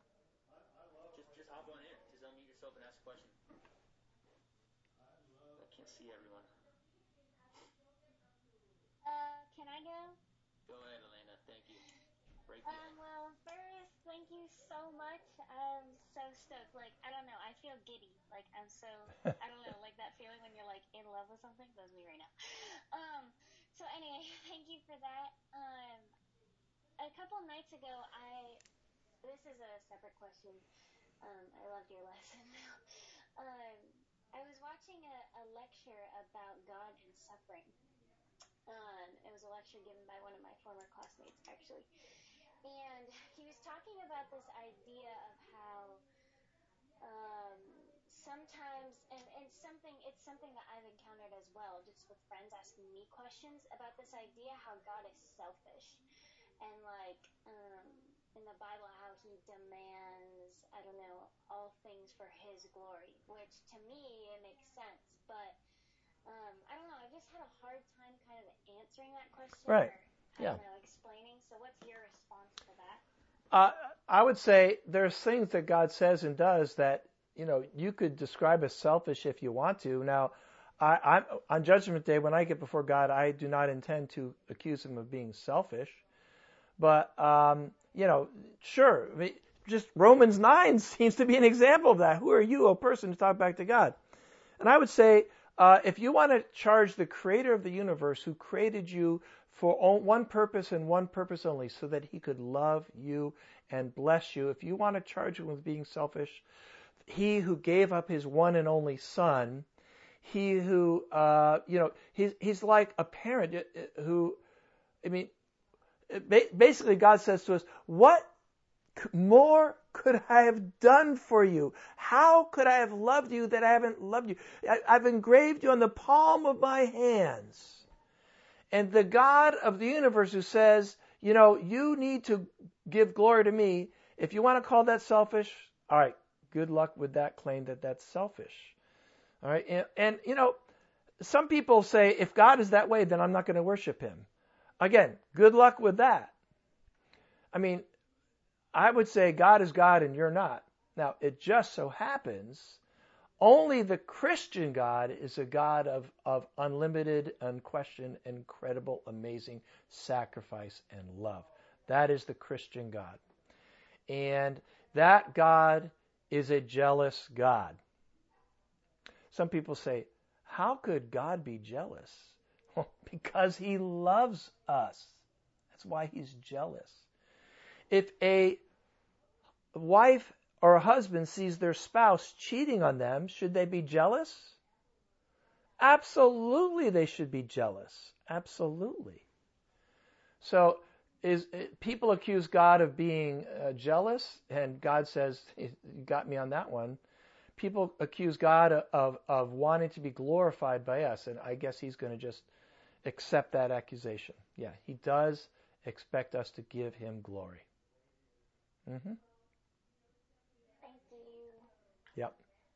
just hop on in. Just unmute yourself and ask a question. I can't see everyone. Can I go? Go ahead, Elena. Thank you. Well, first, thank you so much. I'm so stoked. Like, I don't know. I feel giddy. Like, I'm so, I don't know, like that feeling when you're like in love with something. That's me right now. So anyway, thank you for that. A couple nights ago, this is a separate question. I loved your lesson. I was watching a lecture about God and suffering. It was a lecture given by one of my former classmates, actually. And he was talking about this idea of how sometimes, and it's something that I've encountered as well, just with friends asking me questions about this idea how God is selfish. And like in the Bible, how he demands, I don't know, all things for his glory, which to me, it makes sense. But I don't know, I just had a hard time kind of answering that question. Right. Or, I don't know, explaining. So what's your response to that? I would say there's things that God says and does that, you could describe as selfish if you want to. Now, I'm on Judgment Day, when I get before God, I do not intend to accuse him of being selfish. But, sure, just Romans 9 seems to be an example of that. Who are you, a person, to talk back to God? And I would say if you want to charge the creator of the universe who created you for one purpose and one purpose only, so that he could love you and bless you, if you want to charge him with being selfish, he who gave up his one and only son, he who, he's like a parent who, basically God says to us, what more could I have done for you? How could I have loved you that I haven't loved you? I've engraved you on the palm of my hands. And the God of the universe who says, you need to give glory to me. If you want to call that selfish, all right, good luck with that claim that that's selfish. All right. And some people say, if God is that way, then I'm not going to worship him. Again, good luck with that. I would say God is God and you're not. Now, it just so happens only the Christian God is a God of unlimited, unquestioned, incredible, amazing sacrifice and love. That is the Christian God. And that God is a jealous God. Some people say, how could God be jealous? Well, because he loves us. That's why he's jealous. If a wife or a husband sees their spouse cheating on them, should they be jealous? Absolutely they should be jealous. Absolutely. So people accuse God of being jealous, and God says, you got me on that one. People accuse God of wanting to be glorified by us, and I guess he's going to just accept that accusation. Yeah, he does expect us to give him glory. Mm-hmm. Thank you. Yep.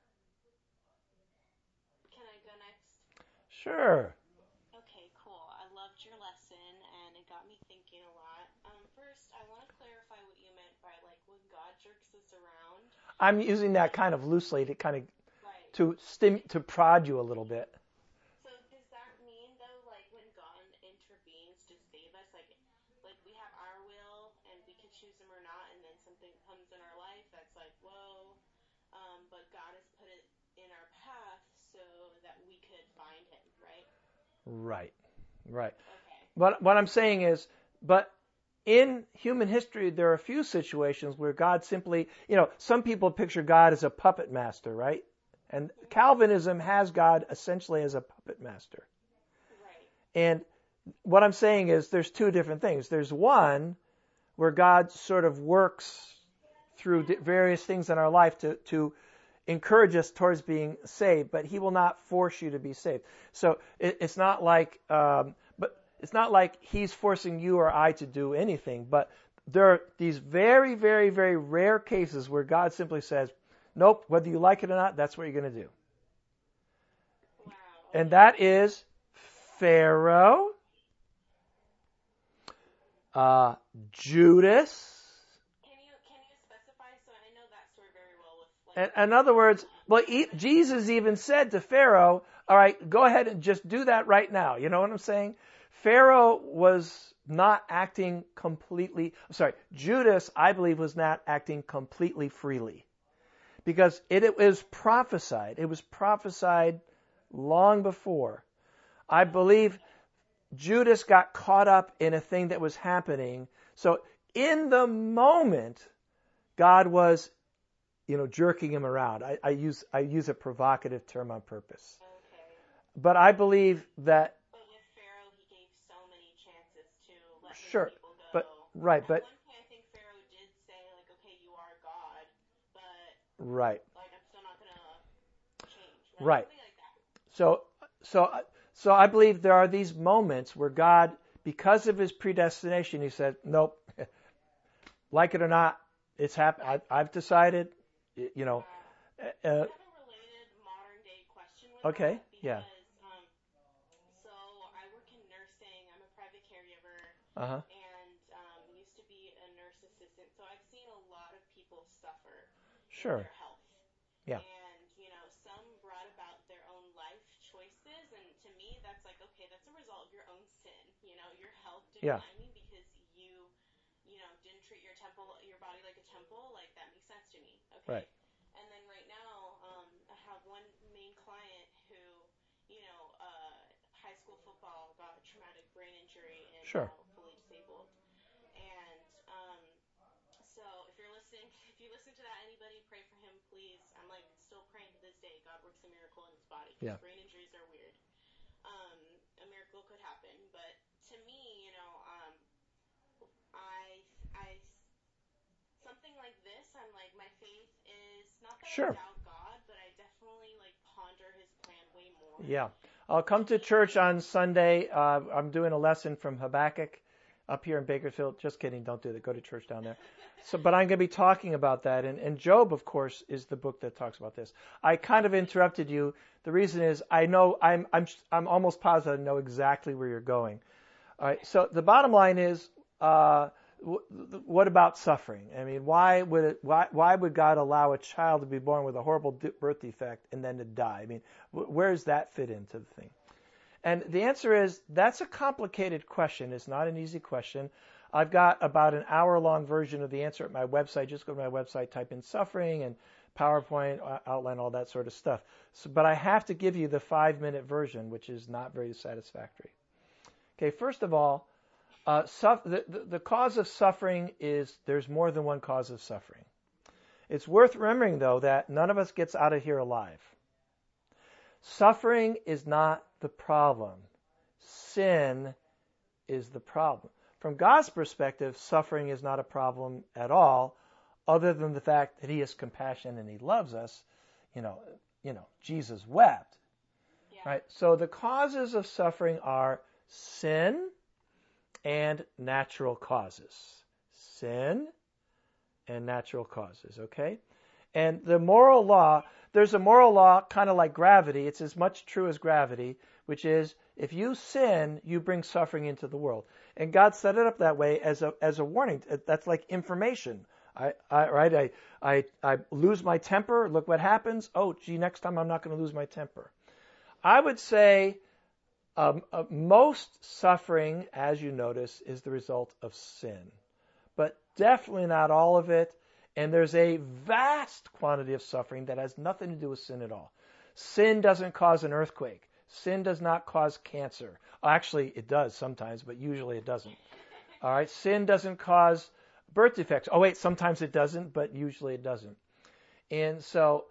Can I go next? Sure. Okay, cool. I loved your lesson, and it got me thinking a lot. First, I want to clarify what you meant by, when God jerks us around. I'm using that kind of loosely to kind of Right. to prod you a little bit. So does that mean, though, when God intervenes to save us, we have our will and we can choose him or not, and then something comes in our life that's whoa, but God has put it in our path so that we could find him, right? Right. Right. Okay. What I'm saying is, but in human history, there are a few situations where God simply, some people picture God as a puppet master, right? And Calvinism has God essentially as a puppet master. Right. And what I'm saying is there's two different things. There's one where God sort of works through various things in our life to encourage us towards being saved, but he will not force you to be saved. So it's not like, it's not like he's forcing you or I to do anything, but there are these very, very, very rare cases where God simply says, nope, whether you like it or not, that's what you're going to do. Wow. And that is Pharaoh, Judas. Can you specify so I know that story very well with In other words, Jesus even said to Pharaoh, all right, go ahead and just do that right now. You know what I'm saying? Pharaoh was not acting completely, Judas, I believe, was not acting completely freely. Because it was prophesied. It was prophesied long before. I believe Judas got caught up in a thing that was happening. So in the moment, God was, jerking him around. I use a provocative term on purpose. Okay. But I believe that. But with Pharaoh, he gave so many chances to let his Sure, people go. but right, At but one point, I think Pharaoh did say, okay, you are God, but right, I'm still not gonna change. right. Something like that. So I believe there are these moments where God, because of his predestination, he said, nope, like it or not, it's happened. I've decided, I have a related modern day question with Okay, that yeah. because so I work in nursing. I'm a private caregiver Uh-huh. and used to be a nurse assistant. So I've seen a lot of people suffer Sure. with their health. Yeah. And some brought about their own life choices, and to me, that's okay, that's a result of your own sin. Your health Yeah. declining because you didn't treat your body like a temple. That makes sense to me. Okay. Right. And then right now, I have one main client who, school football, got a traumatic brain injury, and Sure. now fully disabled. And so if you listen to that, anybody pray for him, please. I'm like still praying to this day. God works a miracle in his body because Yeah. brain injuries are weird. A miracle could happen, but to me, I something like this, I'm like, my faith is not that Sure. I doubt God, but I definitely like ponder His plan way more. Yeah. I'll come to church on Sunday. I'm doing a lesson from Habakkuk up here in Bakersfield. Just kidding. Don't do that. Go to church down there. But I'm going to be talking about that. And Job, of course, is the book that talks about this. I kind of interrupted you. The reason is I know I'm almost positive I know exactly where you're going. All right. So the bottom line is, what about suffering? I mean, why would God allow a child to be born with a horrible birth defect and then to die? I mean, where does that fit into the thing? And the answer is that's a complicated question. It's not an easy question. I've got about an hour-long version of the answer at my website. Just go to my website, type in suffering and PowerPoint, outline all that sort of stuff. But I have to give you the 5-minute version, which is not very satisfactory. Okay, first of all, the cause of suffering is there's more than one cause of suffering. It's worth remembering, though, that none of us gets out of here alive. Suffering is not the problem. Sin is the problem. From God's perspective, suffering is not a problem at all, other than the fact that He has compassion and He loves us. Jesus wept. Yeah. Right? So the causes of suffering are sin and natural causes. Sin and natural causes, okay? And the moral law, there's a moral law kind of like gravity. It's as much true as gravity, which is if you sin, you bring suffering into the world. And God set it up that way as a warning. That's like information. I lose my temper. Look what happens. Oh, gee, next time I'm not going to lose my temper. I would say most suffering, as you notice, is the result of sin. But definitely not all of it. And there's a vast quantity of suffering that has nothing to do with sin at all. Sin doesn't cause an earthquake. Sin does not cause cancer. Actually, it does sometimes, but usually it doesn't. All right? Sin doesn't cause birth defects. Oh, wait, sometimes it doesn't, but usually it doesn't. And so,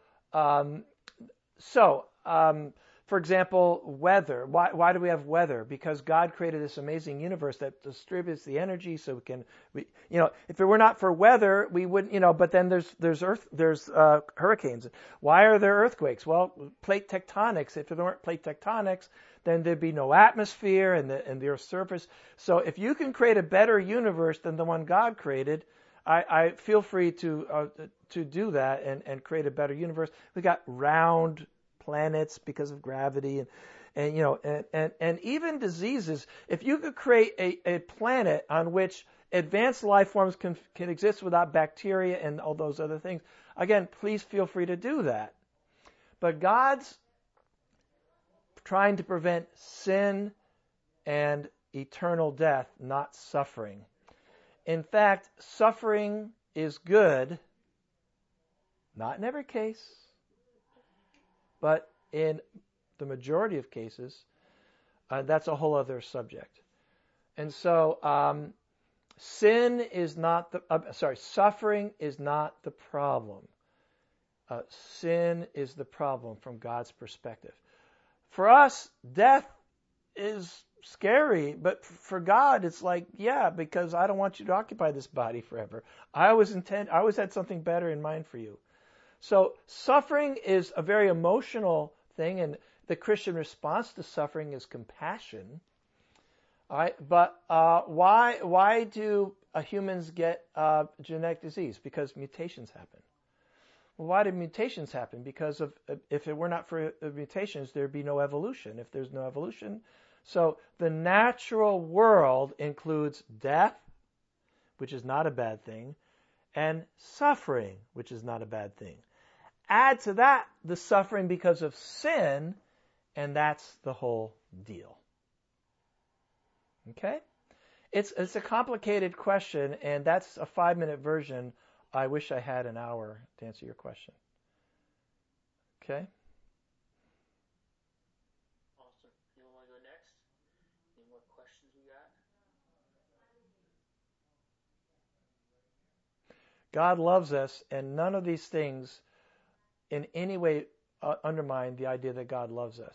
for example, weather. Why do we have weather? Because God created this amazing universe that distributes the energy so if it were not for weather, we wouldn't, but then there's hurricanes. Why are there earthquakes? Well, plate tectonics. If there weren't plate tectonics, then there'd be no atmosphere and the Earth's surface. So if you can create a better universe than the one God created, I feel free to do that and create a better universe. We got round planets because of gravity and even diseases. If you could create a planet on which advanced life forms can exist without bacteria and all those other things, again, please feel free to do that. But God's trying to prevent sin and eternal death, not suffering. In fact, suffering is good, not in every case, but in the majority of cases, that's a whole other subject. And so, suffering is not the problem. Sin is the problem from God's perspective. For us, death is scary, but for God, it's like, yeah, because I don't want you to occupy this body forever. I always had something better in mind for you. So suffering is a very emotional thing, and the Christian response to suffering is compassion. All right, but why do humans get genetic disease? Because mutations happen. Well, why did mutations happen? Because if it were not for mutations, there'd be no evolution. If there's no evolution, so the natural world includes death, which is not a bad thing, and suffering, which is not a bad thing. Add to that the suffering because of sin, and that's the whole deal. Okay? It's a complicated question, and that's a 5-minute version. I wish I had an hour to answer your question. Okay? Awesome. You want to go next? God loves us, and none of these things in any way undermine the idea that God loves us.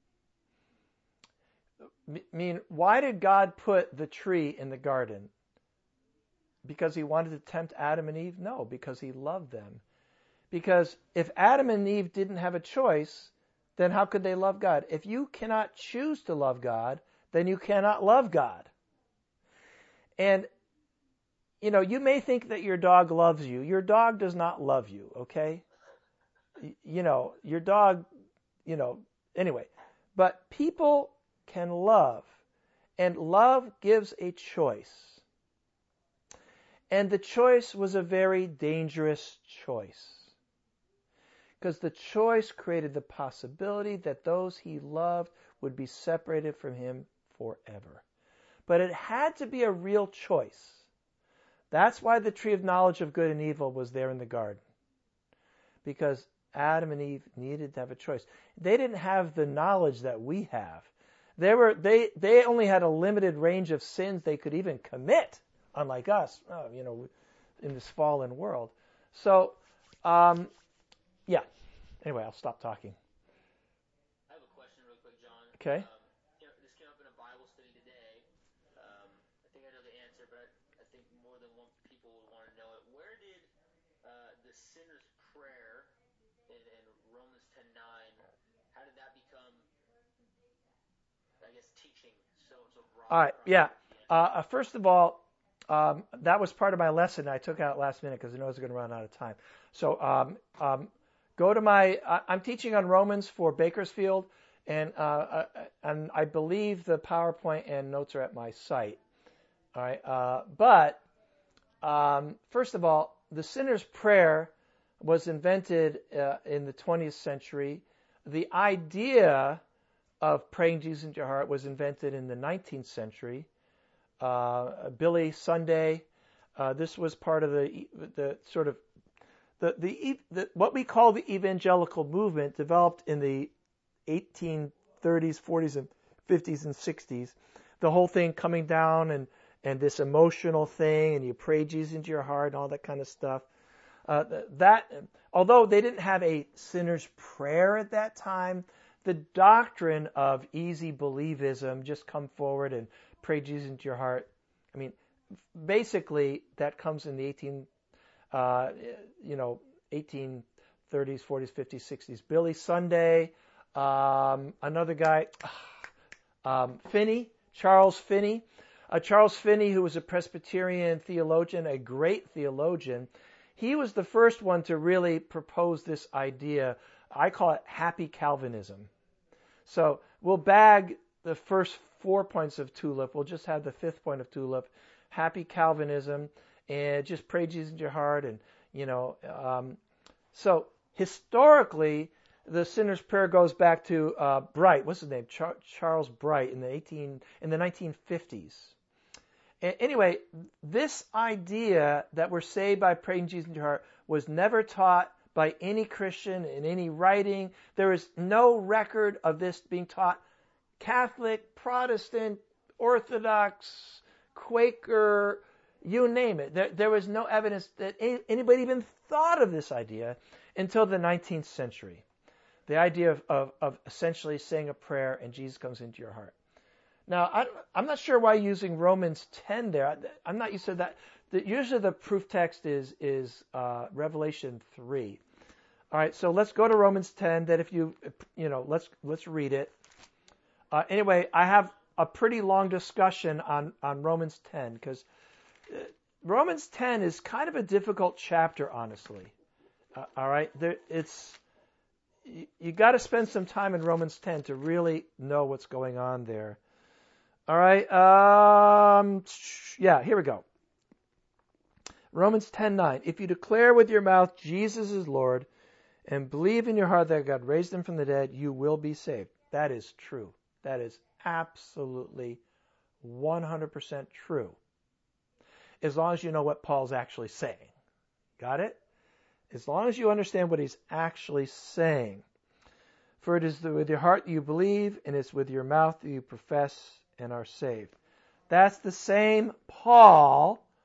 I mean, why did God put the tree in the garden? Because he wanted to tempt Adam and Eve? No, because he loved them. Because if Adam and Eve didn't have a choice, then how could they love God? If you cannot choose to love God, then you cannot love God. And, you may think that your dog loves you. Your dog does not love you, okay? Your dog, anyway. But people can love, and love gives a choice. And the choice was a very dangerous choice, because the choice created the possibility that those he loved would be separated from him forever. But it had to be a real choice. That's why the tree of knowledge of good and evil was there in the garden, because Adam and Eve needed to have a choice. They didn't have the knowledge that we have. They only had a limited range of sins they could even commit, unlike us, in this fallen world. So, yeah. Anyway, I'll stop talking. I have a question real quick, John. Okay. This came up in a Bible study today. I think I know the answer, but I think more than one people would want to know it. Where did the sinner's prayer in Romans 10:9, how did that become, I guess, teaching so broad? All right, yeah. First of all, that was part of my lesson. I took out last minute because I know I was going to run out of time. So go to I'm teaching on Romans for Bakersfield, and I believe the PowerPoint and notes are at my site. All right, but first of all, the sinner's prayer was invented in the 20th century. The idea of praying Jesus into your heart was invented in the 19th century. Billy Sunday, this was part of the sort of the what we call the evangelical movement, developed in the 1830s, 40s, and 50s and 60s. The whole thing coming down and this emotional thing, and you pray Jesus into your heart and all that kind of stuff. That, although they didn't have a sinner's prayer at that time, the doctrine of easy believism, just come forward and pray Jesus into your heart. I mean, basically that comes in the 1830s, 40s, 50s, 60s. Billy Sunday, another guy, Finney, Charles Finney. Charles Finney, who was a Presbyterian theologian, a great theologian, he was the first one to really propose this idea. I call it happy Calvinism. So we'll bag the first 4 points of TULIP. We'll just have the fifth point of TULIP, happy Calvinism, and just pray Jesus into your heart. And, so historically, the sinner's prayer goes back to Bright. What's his name? Charles Bright in the 1950s. Anyway, this idea that we're saved by praying Jesus into your heart was never taught by any Christian in any writing. There is no record of this being taught. Catholic, Protestant, Orthodox, Quaker, you name it. There was no evidence that anybody even thought of this idea until the 19th century. The idea of essentially saying a prayer and Jesus comes into your heart. Now, I'm not sure why using Romans 10 there. I'm not used to that. Usually the proof text is Revelation 3. All right, so let's go to Romans 10. That if let's read it. Anyway, I have a pretty long discussion on Romans 10 because Romans 10 is kind of a difficult chapter, honestly. All right, you got to spend some time in Romans 10 to really know what's going on there. All right, here we go. Romans 10:9. If you declare with your mouth Jesus is Lord and believe in your heart that God raised him from the dead, you will be saved. That is true. That is absolutely 100% true. As long as you know what Paul's actually saying. Got it? As long as you understand what he's actually saying. For it is with your heart you believe, and it's with your mouth you profess and are saved. That's the same Paul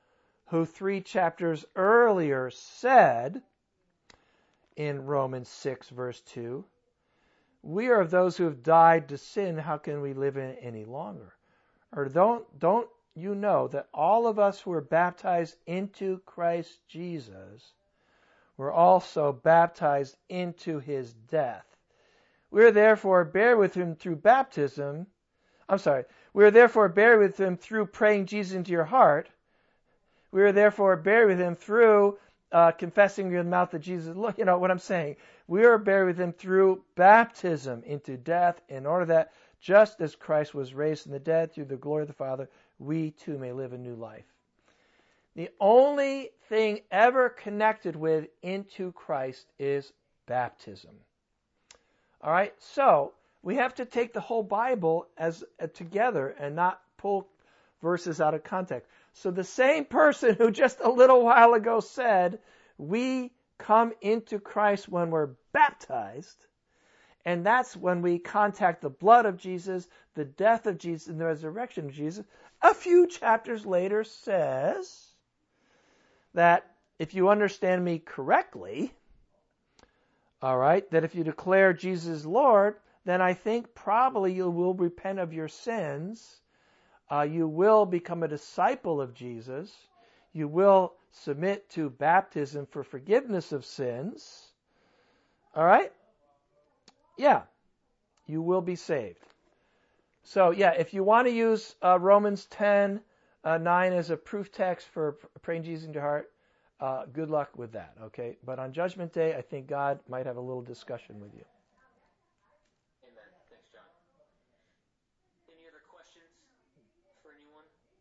who 3 chapters earlier said in Romans 6 verse 2, we are of those who have died to sin. How can we live in it any longer? Or don't you know that all of us who were baptized into Christ Jesus were also baptized into his death? We are therefore buried with him through baptism. We are therefore buried with him through praying Jesus into your heart. We are therefore buried with him through confessing with your mouth that Jesus, look, you know what I'm saying. We are buried with him through baptism into death, in order that just as Christ was raised from the dead through the glory of the Father, we too may live a new life. The only thing ever connected with into Christ is baptism. All right, so we have to take the whole Bible as together and not pull verses out of context. So the same person who just a little while ago said, we come into Christ when we're baptized, and that's when we contact the blood of Jesus, the death of Jesus, and the resurrection of Jesus, a few chapters later says that if you understand me correctly, all right, that if you declare Jesus Lord, then I think probably you will repent of your sins. You will become a disciple of Jesus. You will submit to baptism for forgiveness of sins. All right? Yeah. You will be saved. So, yeah, if you want to use Romans 10, 9 as a proof text for praying Jesus into your heart, good luck with that, okay? But on Judgment Day, I think God might have a little discussion with you. Amen. Thanks, John. Any other questions for anyone?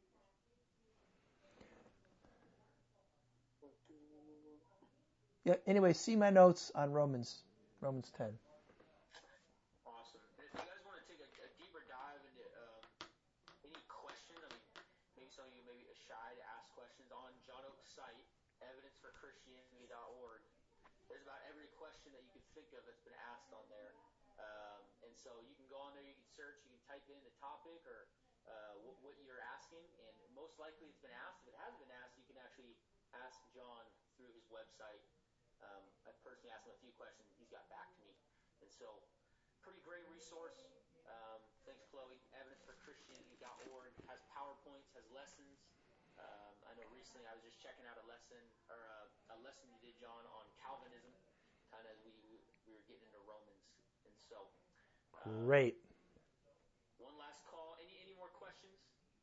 Yeah. Anyway, see my notes on Romans 10. Awesome. And if you guys want to take a deeper dive into any question, I mean, maybe some of you may be shy to ask questions on John Oak's site, evidenceforchristianity.org. There's about every question that you could think of that's been asked on there. And so you can go on there, you can search, you can type in the topic or what you're asking, and most likely it's been asked. If it hasn't been asked, you can actually ask John through his website. I personally asked him a few questions, and he's got back to me. And so, pretty great resource. Thanks, Chloe. Evidenceforchristianity.org has PowerPoints, has lessons. I know recently I was just checking out a lesson you did, John, on Calvinism, kind of as we were getting into Romans. And so, Great. one last call. Any more questions?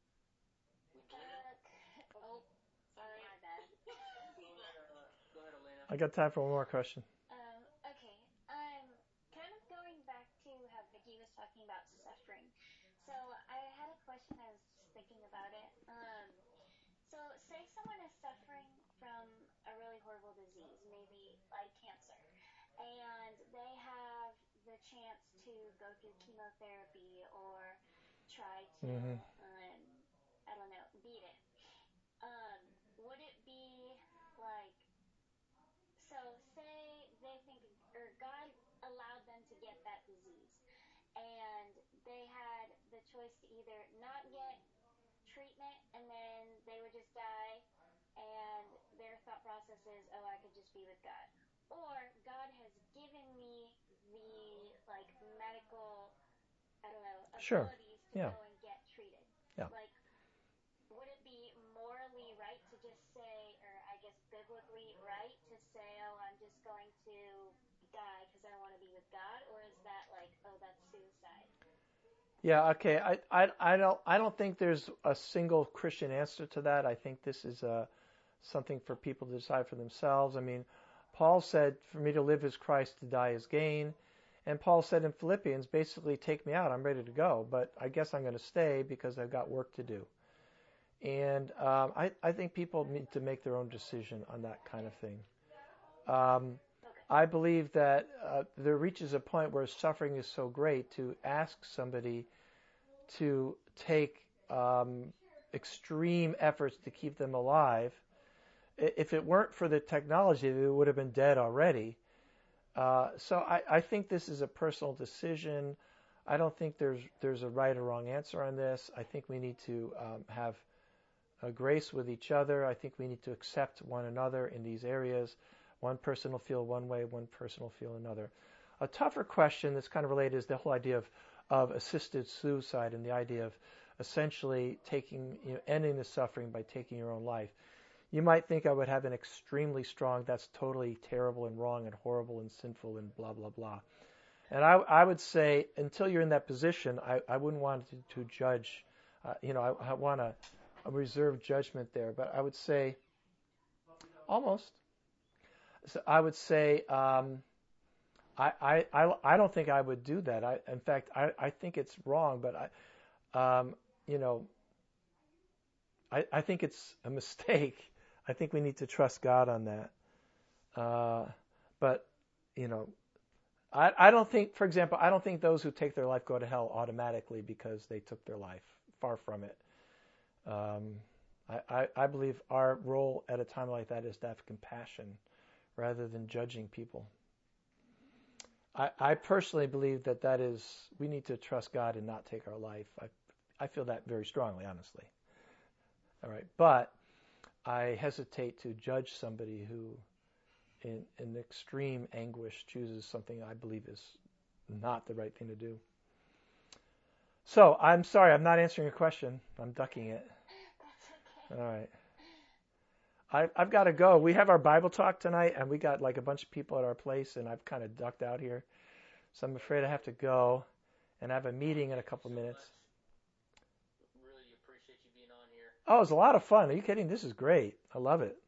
Sorry, my bad. Go ahead, Elena. I got time for one more question. Okay. I'm kind of going back to how Vicky was talking about suffering. So I had a question. I was just thinking about it. So say someone is suffering from a really horrible disease, maybe like cancer, and they have the chance to go through chemotherapy or try to, I don't know, beat it. Would it be like, so say they think, or God allowed them to get that disease, and they had the choice to either not get treatment and then they would just die, and their thought process is, oh, I could just be with God. Or God has given me the like medical, I don't know, Sure. abilities to Yeah. go and get treated. Yeah. Like, would it be morally right to just say, or I guess biblically right to say, oh, I'm just going to die because I want to be with God? Or is that like, oh, that's suicide? Yeah, okay. I don't think there's a single Christian answer to that. I think this is something for people to decide for themselves. I mean, Paul said, for me to live is Christ, to die is gain. And Paul said in Philippians, basically, take me out. I'm ready to go, but I guess I'm going to stay because I've got work to do. And I think people need to make their own decision on that kind of thing. I believe that there reaches a point where suffering is so great to ask somebody to take extreme efforts to keep them alive. If it weren't for the technology, they would have been dead already. So I think this is a personal decision. I don't think there's a right or wrong answer on this. I think we need to have grace with each other. I think we need to accept one another in these areas. One person will feel one way, one person will feel another. A tougher question that's kind of related is the whole idea of assisted suicide and the idea of essentially ending the suffering by taking your own life. You might think I would have an extremely strong, that's totally terrible and wrong and horrible and sinful and blah, blah, blah. And I would say, until you're in that position, I wouldn't want to judge. I want a reserved judgment there. But I would say, almost. So I would say, I don't think I would do that. In fact, I think it's wrong. But I think it's a mistake. I think we need to trust God on that. But I don't think, for example, I don't think those who take their life go to hell automatically because they took their life. Far from it. I believe our role at a time like that is to have compassion rather than judging people. I personally believe that is, we need to trust God and not take our life. I feel that very strongly, honestly. All right, but I hesitate to judge somebody who, in extreme anguish, chooses something I believe is not the right thing to do. So, I'm sorry, I'm not answering your question. I'm ducking it. That's okay. All right. I've got to go. We have our Bible talk tonight, and we got like a bunch of people at our place, and I've kind of ducked out here. So I'm afraid I have to go, and I have a meeting in a couple minutes. Really appreciate you being on here. Oh, it was a lot of fun. Are you kidding? This is great. I love it.